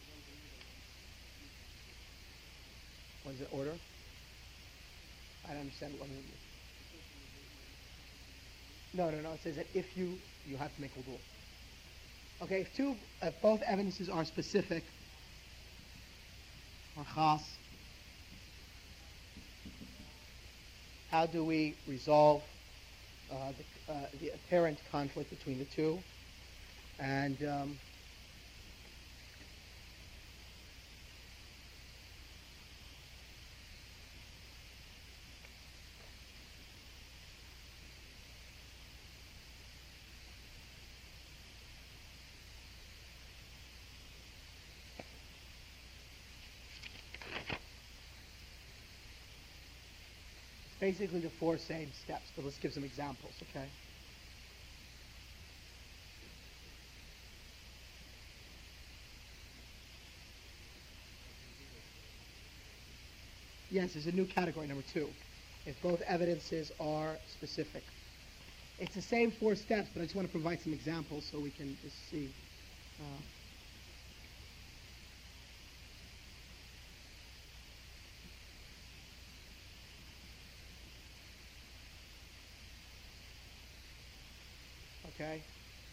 What is it, order? I don't understand what I mean. No. It says that if you have to make wudu. Okay, if both evidences are specific or khas, how do we resolve the apparent conflict between the two? And basically the four same steps, but let's give some examples, okay? Yes, there's a new category, number 2. If both evidences are specific. It's the same 4 steps, but I just want to provide some examples so we can just see. Okay.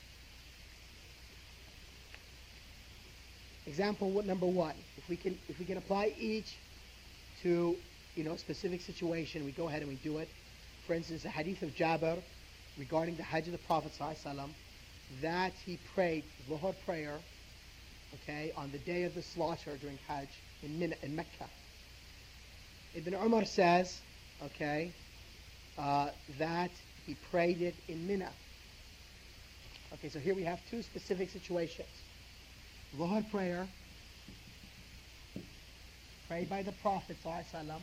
Example number 1. If we can apply each to a specific situation, we go ahead and we do it. For instance, the hadith of Jabir regarding the Hajj of the Prophet ﷺ, that he prayed Dhuhr prayer, okay, on the day of the slaughter during Hajj in Mecca. Ibn Umar says, okay, that he prayed it in Mina. Okay, so here we have 2 specific situations. Dhuhr prayer, prayed by the Prophet ﷺ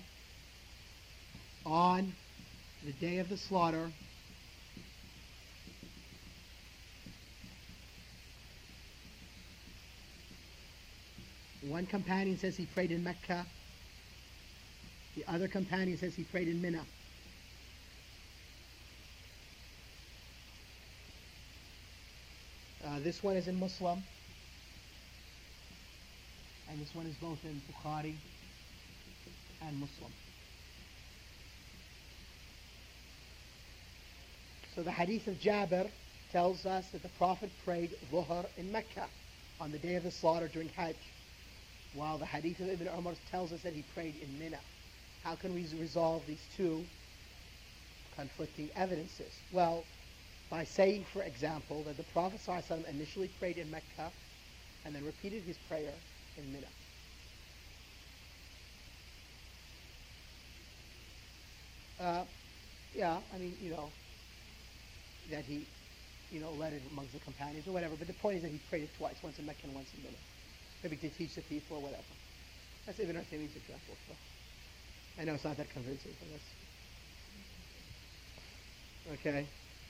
on the day of the slaughter one companion says he prayed in Mecca. The other companion says he prayed in Mina. This one is in Muslim, and this one is both in Bukhari and Muslim. So the hadith of Jabir tells us that the Prophet prayed Dhuhr in Mecca on the day of the slaughter during Hajj, while the hadith of Ibn Umar tells us that he prayed in Mina. How can we resolve these 2 conflicting evidences? Well, by saying, for example, that the Prophet ﷺ initially prayed in Mecca and then repeated his prayer in Mina. That he, led it amongst the companions or whatever, but the point is that he prayed it twice, once in Mecca and once in Mina. Maybe to teach the people or whatever. That's Ibn Uthaymeen's example. So I know it's not that convincing, but that's... Okay.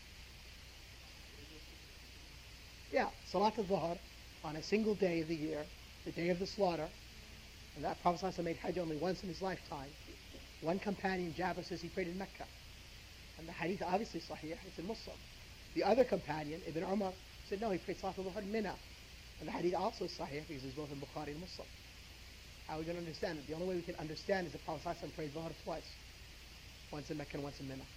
Yeah, Salat al-Dhuhr on a single day of the year, the day of the slaughter, and that Prophet ﷺ made Hajj only once in his lifetime. One companion, Jabir, says he prayed in Mecca. And the hadith obviously sahih, it's in Muslim. The other companion, Ibn Umar, said no, he prayed Salat al-Dhuhr in Mina. And the hadith also sahih because it's both in Bukhari and Muslim. How are we going to understand it? The only way we can understand is that Prophet ﷺ prayed Dhuhr twice. Once in Mecca and once in Mina.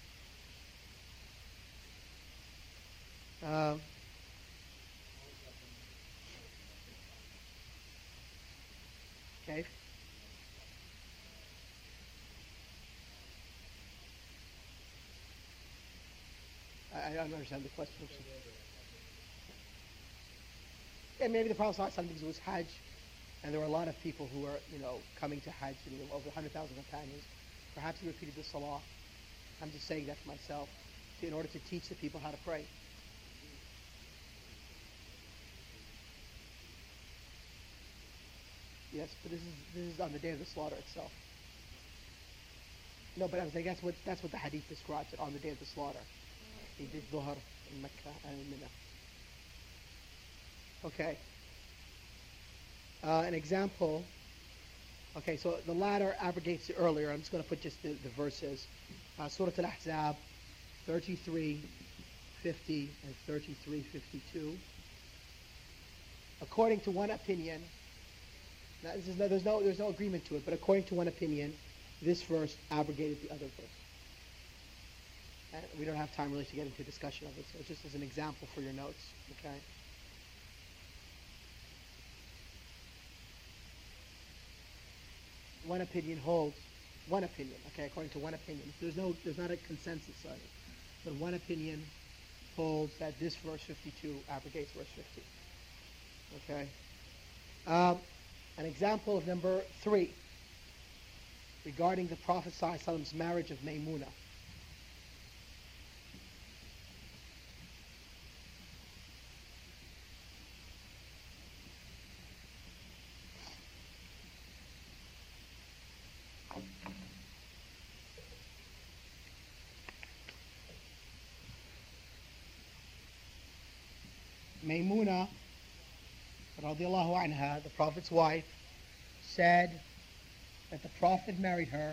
Okay. I don't understand the question. Yeah, maybe the Prophet ﷺ, because it was Hajj, and there were a lot of people who were, coming to Hajj, over 100,000 companions. Perhaps he repeated the Salah. I'm just saying that to myself, in order to teach the people how to pray. Yes, but this is on the day of the slaughter itself. No, but I was saying that's what the hadith describes it on the day of the slaughter. He did Dhuhr in Mecca and in Mina. Okay. An example. Okay, so the latter abrogates the earlier. I'm just going to put just the verses. Surah Al-Ahzab 33:50 and 33:52. According to one opinion, now there's no agreement to it, but according to one opinion, this verse abrogated the other verse. And we don't have time really to get into a discussion of it, so it's just as an example for your notes, okay? One opinion holds, according to one opinion. There's not a consensus on it, but one opinion holds that this verse 52 abrogates verse 50. Okay? An example of number 3, regarding the Prophet ﷺ's marriage of Maymuna. Maymuna, radiallahu anha, the Prophet's wife, said that the Prophet married her,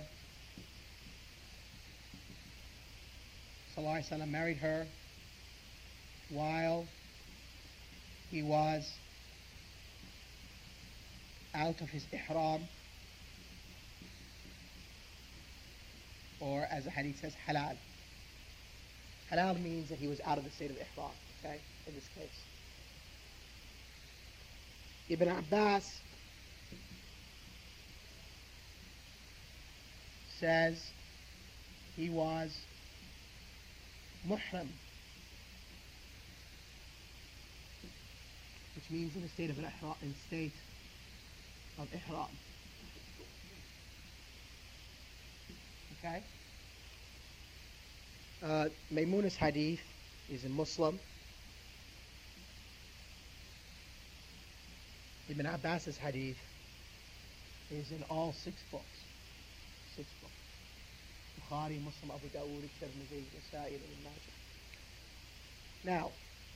sallallahu alaihi wasallam married her while he was out of his ihram, or as the hadith says, halal. Halal means that he was out of the state of ihram, okay, in this case. Ibn Abbas says he was muhram, which means in a state of ihram. Okay. Maymuna's hadith is in Muslim. Ibn Abbas's hadith is in all 6 books. 6 books. Bukhari, Muslim, Abu Dawood, Tirmidhi, Nasa'i, and Ibn Majah. Now,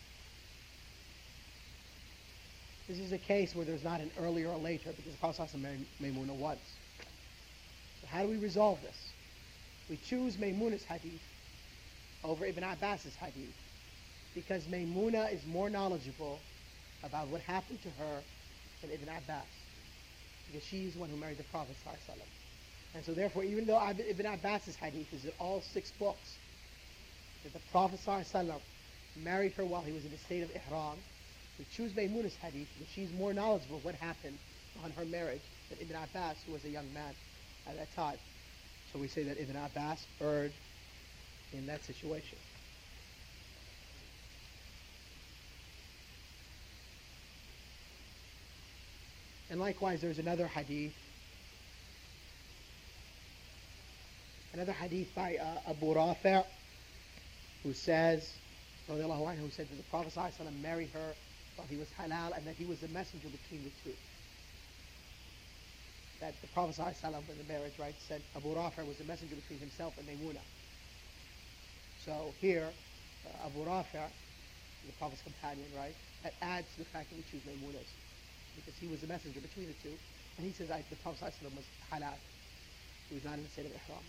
this is a case where there's not an earlier or later, because the Prophet married Maymuna once. So how do we resolve this? We choose Maymuna's hadith over Ibn Abbas's hadith, because Maymuna is more knowledgeable about what happened to her than Ibn Abbas, because she is the one who married the Prophet ﷺ. And so therefore, even though Ibn Abbas's hadith is in all 6 books, that the Prophet ﷺ married her while he was in a state of ihram, we choose Maymuna's hadith because she's more knowledgeable of what happened on her marriage than Ibn Abbas, who was a young man at that time. So we say that Ibn Abbas erred in that situation. And likewise, there's another hadith by Abu Rafi', who says, radiallahu anhu, who said that the Prophet ﷺ married her while he was halal, and that he was the messenger between the two. That the Prophet ﷺ, in the marriage, right, said Abu Rafi' was the messenger between himself and Maymuna. So here, Abu Rafi', the Prophet's companion, right, that adds to the fact that we choose Maymuna's, because he was the messenger between the two, and he says the Prophet ﷺ was halal. He was not in the state of ihram.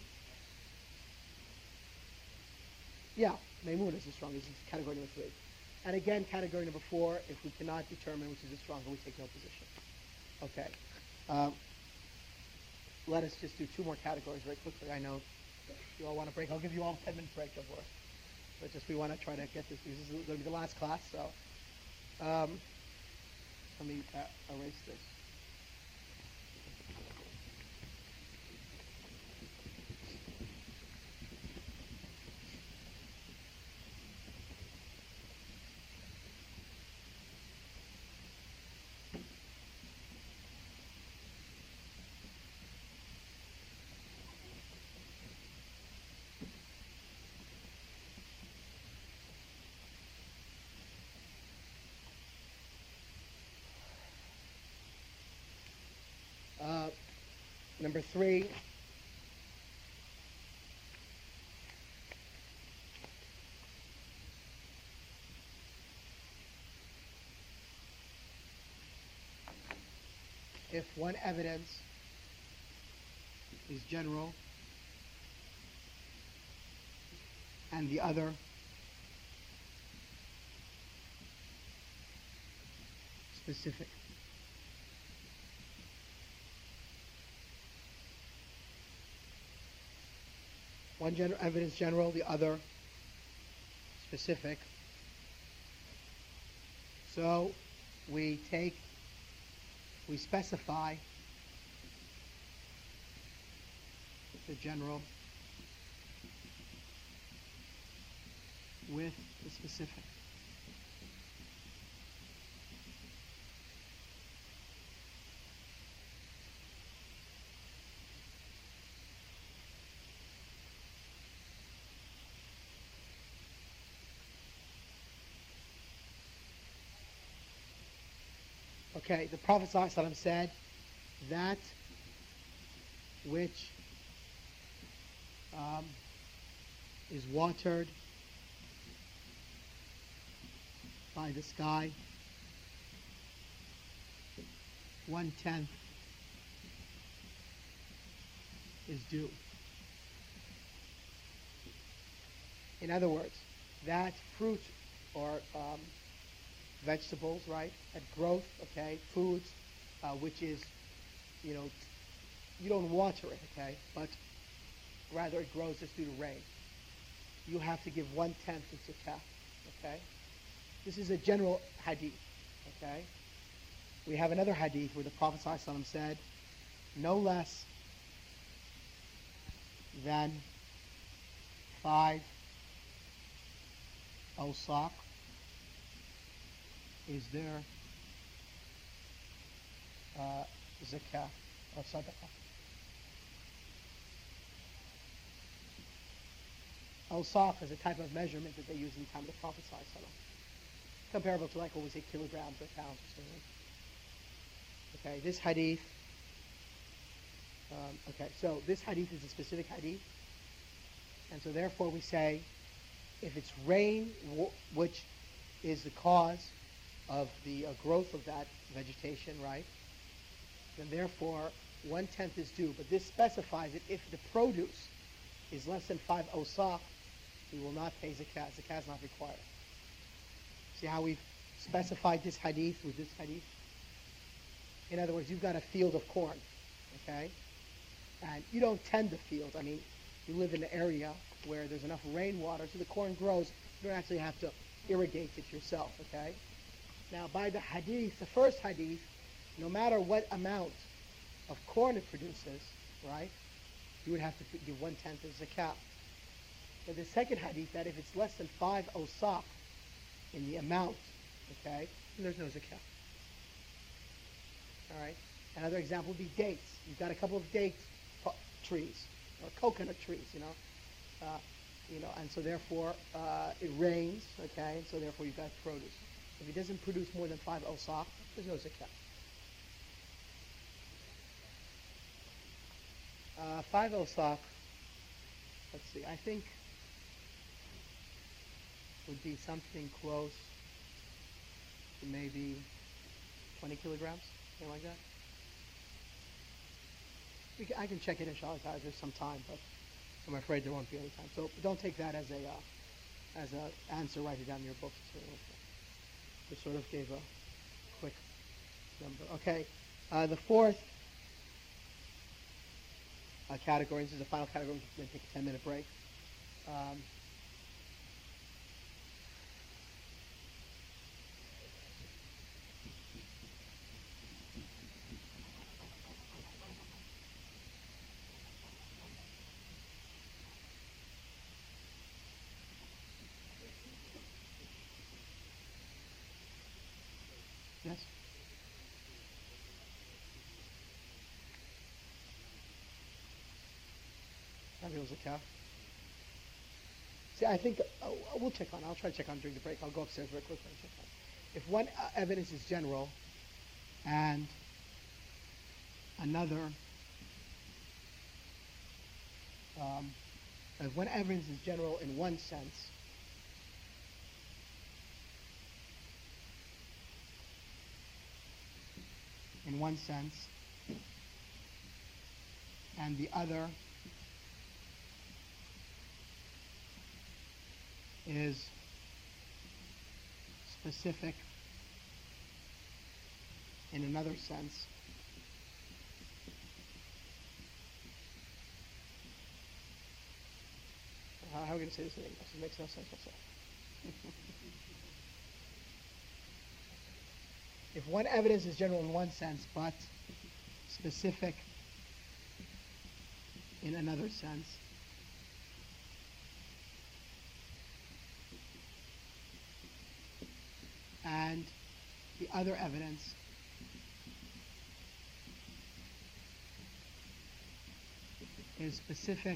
Yeah, Maymuna is the strongest. This is category number 3. And again, category number 4, if we cannot determine which is the stronger, we take no position. Okay. Let us just do 2 more categories very quickly. I know you all want to break. I'll give you all a 10-minute break, of course. But just we want to try to get this, because this is going to be the last class. So let me erase this. Number 3, if one evidence is general and the other specific. One evidence general, the other specific. So we specify the general with the specific. Okay, the Prophet ﷺ said that which is watered by the sky, 1/10 is dew. In other words, that fruit or vegetables, right, at growth, okay, foods, which is, you don't water it, okay, but rather it grows just due to rain. You have to give 1/10 in zakah, okay? This is a general hadith, okay? We have another hadith where the Prophet ﷺ said, no less than 5 awsaq is there zakah or sadaqah. Awsaq is a type of measurement that they used in the time of the Prophet ﷺ, comparable to like what we say kilograms or pounds or something. Okay, this hadith. So this hadith is a specific hadith, and so therefore we say, if it's rain, which is the cause of the growth of that vegetation, right? Then therefore 1/10 is due. But this specifies that if the produce is less than 5 awsaq, we will not pay zakat. Zakat is not required. See how we've specified this hadith with this hadith? In other words, you've got a field of corn, okay? And you don't tend the field. I mean, you live in an area where there's enough rainwater so the corn grows. You don't actually have to irrigate it yourself, okay? Now, by the hadith, the first hadith, no matter what amount of corn it produces, right, you would have to give 1/10 as zakat. But the second hadith, that if it's less than 5 awsaq in the amount, okay, then there's no zakat. All right. Another example would be dates. You've got a couple of date trees or coconut trees, and so therefore it rains, okay, and so therefore you've got produce. If it doesn't produce more than 5 awsaq, there's no zakat. 5 awsaq, let's see, I think would be something close to maybe 20 kilograms, something like that. I can check it, inshallah, there's some time, but I'm afraid there won't be any time. So don't take that as a answer. Write it down in your books. Just sort of gave a quick number. Okay, the fourth category. This is the final category. We're going to take a 10-minute break. Yes? That was a cow. See, I think we'll check on. I'll try to check on during the break. I'll go upstairs very quickly and check on. If one evidence is general and another if one evidence is general in one sense, and the other is specific in another sense, how are we going to say this in English? It makes no sense whatsoever. If one evidence is general in one sense, but specific in another sense, and the other evidence is specific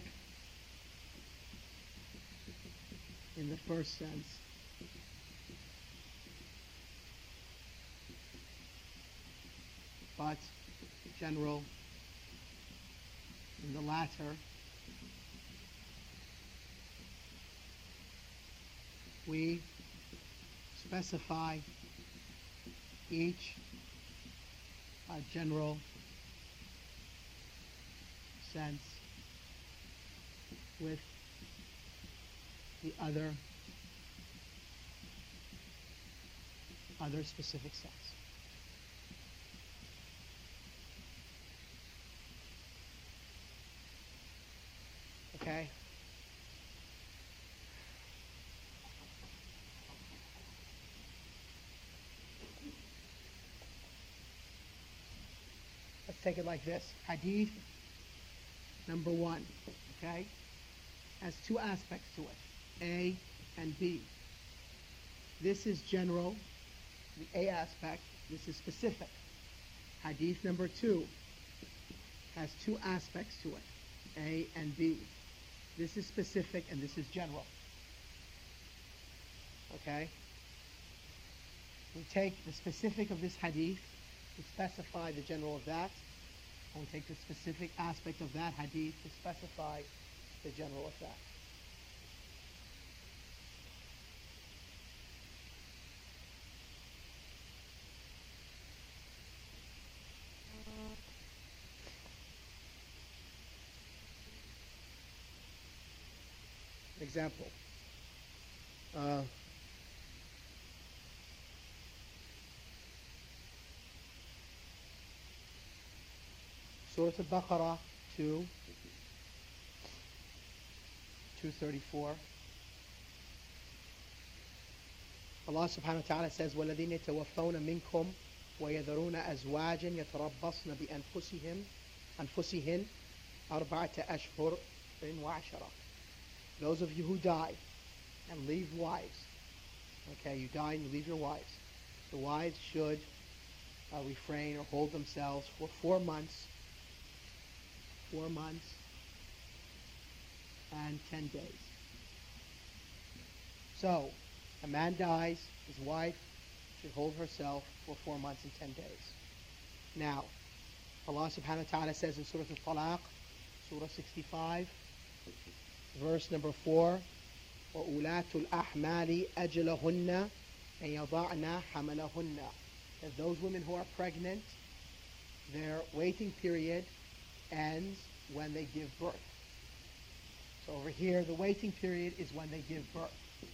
in the first sense, but general in the latter, we specify each general sense with the other specific sense. Okay? Let's take it like this. Hadith number 1, okay, has two aspects to it, A and B. This is general, the A aspect. This is specific. Hadith number 2 has two aspects to it, A and B. This is specific and this is general. Okay? We take the specific of this hadith, we specify the general of that, and we take the specific aspect of that hadith to specify the general of that. Example. Surah Al-Baqarah 234. Allah subhanahu wa ta'ala says, وَالَّذِينَ يَتَوَفَّوْنَ مِنْكُمْ وَيَذَرُونَ أَزْوَاجًا يَتَرَبَّصْنَ بِأَنفُسِهِنْ أَرْبَعَةَ أَشْهُرٍ وَعَشْرًا. Those of you who die and leave wives, okay, you die and you leave your wives, the wives should refrain or hold themselves for 4 months and 10 days. So, a man dies, his wife should hold herself for 4 months and 10 days. Now, Allah subhanahu wa ta'ala says in Surah Al-Talaq, Surah 65, verse number 4, وَأُولَاتُ الْأَحْمَالِ أَجْلَهُنَّ أَنْ يَضَعْنَ حَمَلَهُنَّ. That those women who are pregnant, their waiting period ends when they give birth. So over here, the waiting period is when they give birth.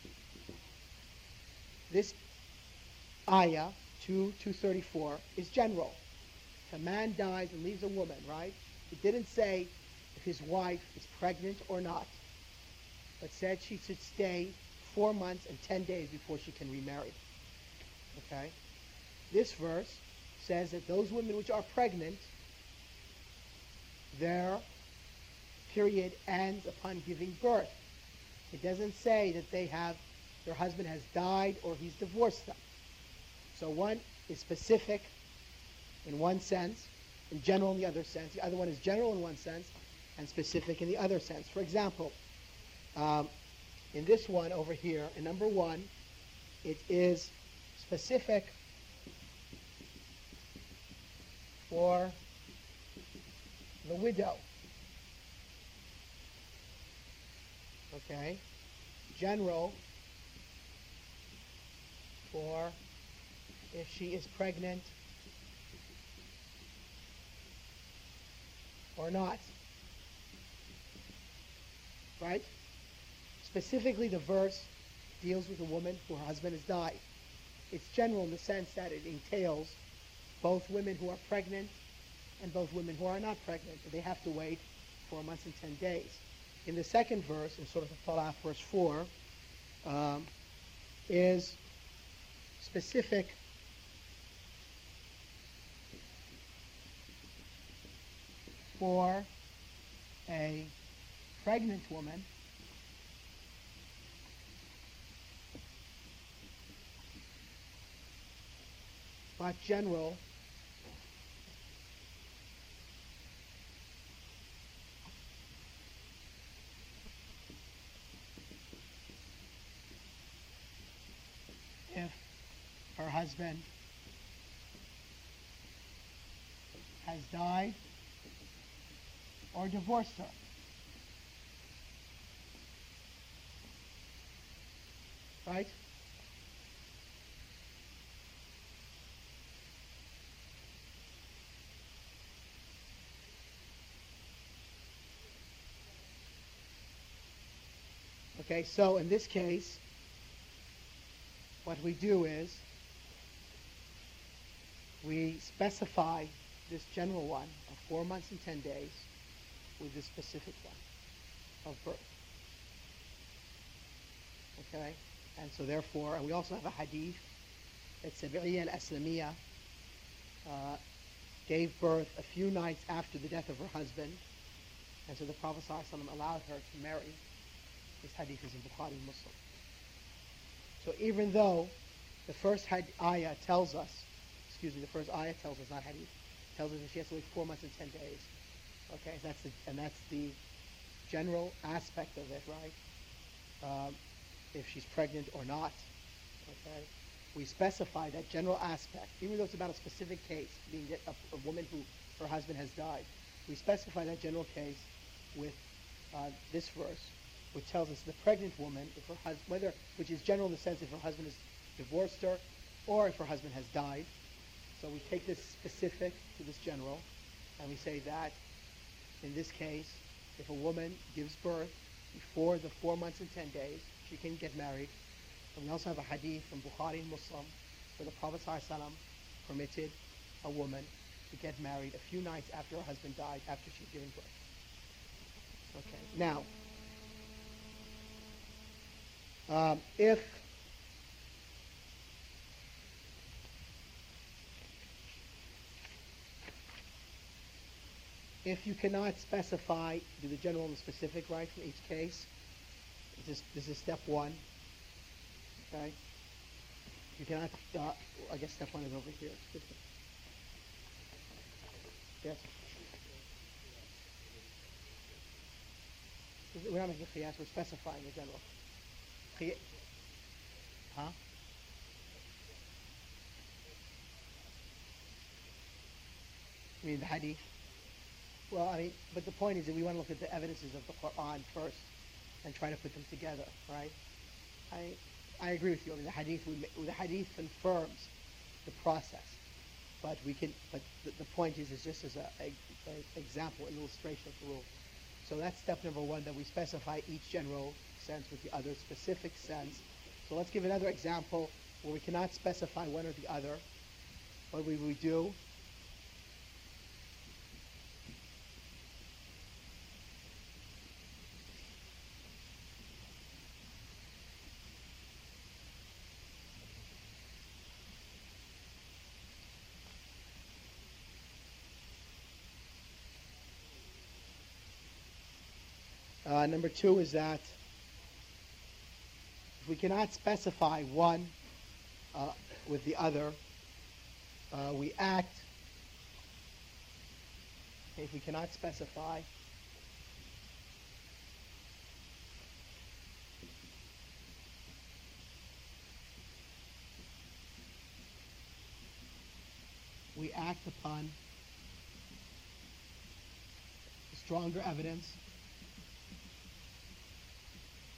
This ayah, 234, is general. If a man dies and leaves a woman, right? It didn't say if his wife is pregnant or not, but said she should stay 4 months and 10 days before she can remarry. Okay? This verse says that those women which are pregnant, their period ends upon giving birth. It doesn't say that their husband has died or he's divorced them. So one is specific in one sense, and general in the other sense. The other one is general in one sense and specific in the other sense. For example, in this one over here, in number 1, it is specific for the widow. Okay? General for if she is pregnant or not. Right? Specifically, the verse deals with a woman who her husband has died. It's general in the sense that it entails both women who are pregnant and both women who are not pregnant. But they have to wait 4 months and 10 days. In the second verse, in Surah Al-Talaq, verse 4, is specific for a pregnant woman but general if her husband has died or divorced her. Right? Okay, so in this case, what we do is we specify this general one of 4 months and 10 days with this specific one of birth. Okay? And so therefore, and we also have a hadith that Sabi'iyya al-Aslamiyya gave birth a few nights after the death of her husband. And so the Prophet ﷺ allowed her to marry. This hadith is in Bukhari and Muslim. So even though the first ayah tells us, the first ayah tells us, not hadith, tells us that she has to wait 4 months and 10 days. Okay, that's the general aspect of it, right? If she's pregnant or not. Okay, we specify that general aspect, even though it's about a specific case, being a woman who her husband has died. We specify that general case with this verse, which tells us the pregnant woman, if her husband, which is general in the sense if her husband has divorced her or if her husband has died. So we take this specific to this general, and we say that in this case, if a woman gives birth before the 4 months and 10 days, she can get married. And we also have a hadith from Bukhari and Muslim where the Prophet ﷺ permitted a woman to get married a few nights after her husband died, after she'd given birth. Okay, now, if you cannot specify, do the general and the specific, right, for each case, this is step one. Okay? You cannot, I guess step one is over here. Yes? We're not making qiyas, we're specifying the general. Huh? You mean the hadith? Well, I mean, but the point is that we want to look at the evidences of the Quran first and try to put them together, right? I agree with you. I mean, the hadith confirms the process, but the point is just as an example, an illustration of the rule. So that's step number one, that we specify each general sense with the other specific sense. So let's give another example where we cannot specify one or the other. What we do? Number two is that if we cannot specify one with the other, we act. If we cannot specify, we act upon stronger evidence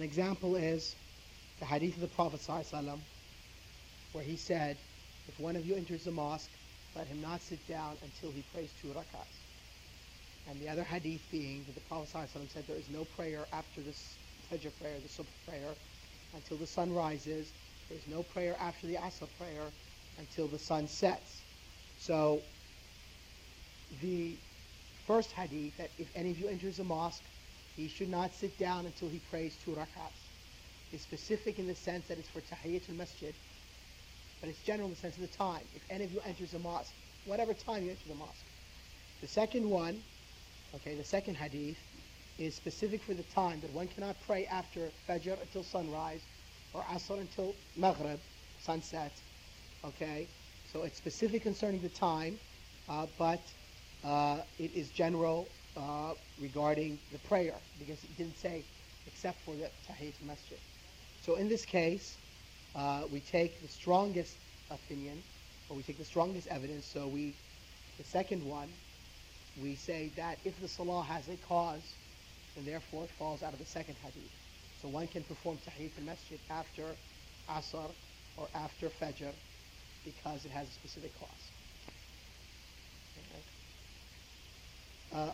example is the hadith of the Prophet ﷺ, where he said, if one of you enters the mosque, let him not sit down until he prays 2 rak'ahs. And the other hadith being that the Prophet ﷺ said there is no prayer after this Fajr prayer, the Subh prayer, until the sun rises. There is no prayer after the Asr prayer until the sun sets. So the first hadith, that if any of you enters a mosque, he should not sit down until he prays 2 rak'ahs, is specific in the sense that it's for Tahiyyatul Masjid, but it's general in the sense of the time. If any of you enters a mosque, whatever time you enter the mosque. The second one, the second hadith, is specific for the time, that one cannot pray after Fajr until sunrise, or Asr until Maghrib, sunset. Okay, so it's specific concerning the time, but it is general regarding the prayer, because it didn't say except for the Tahiyyatul Masjid. So in this case, we take the strongest opinion, or we take the strongest evidence. So the second one, we say that if the salah has a cause, then therefore it falls out of the second hadith. So one can perform Tahiyyatul Masjid after Asr or after Fajr because it has a specific cause. Okay.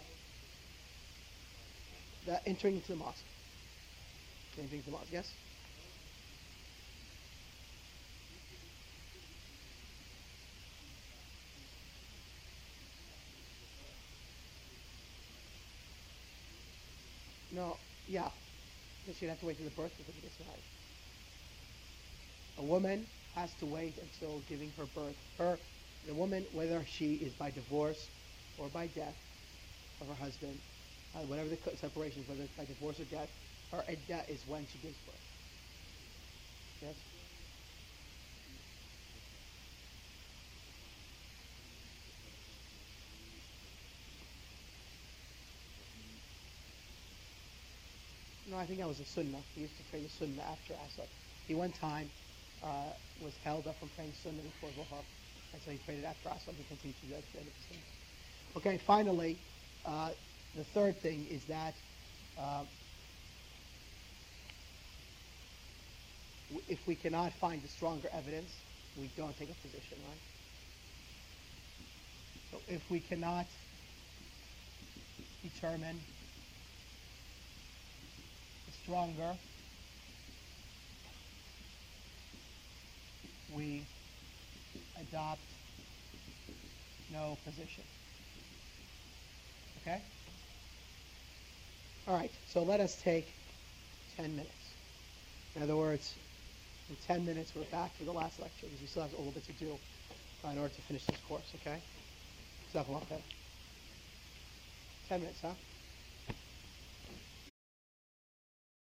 The entering into the mosque. Entering into the mosque, yes? No, yeah. She'd have to wait till the birth certificate is married. A woman has to wait until giving her birth. The woman, whether she is by divorce or by death of her husband, whatever the separation is, whether it's by divorce or death, her iddah is when she gives birth. Yes? No, I think that was a sunnah. He used to pray the sunnah after Asr. He one time was held up from praying sunnah before Zuhr, and so he prayed it after Asr. He continued to do that at the end of the sunnah. Okay, finally, the third thing is that if we cannot find a stronger evidence, we don't take a position, right? So if we cannot determine stronger, we adopt no position. Okay? All right, so let us take 10 minutes. In other words, in 10 minutes we're back for the last lecture because we still have a little bit to do in order to finish this course, okay? So that's a lot better. 10 minutes, huh?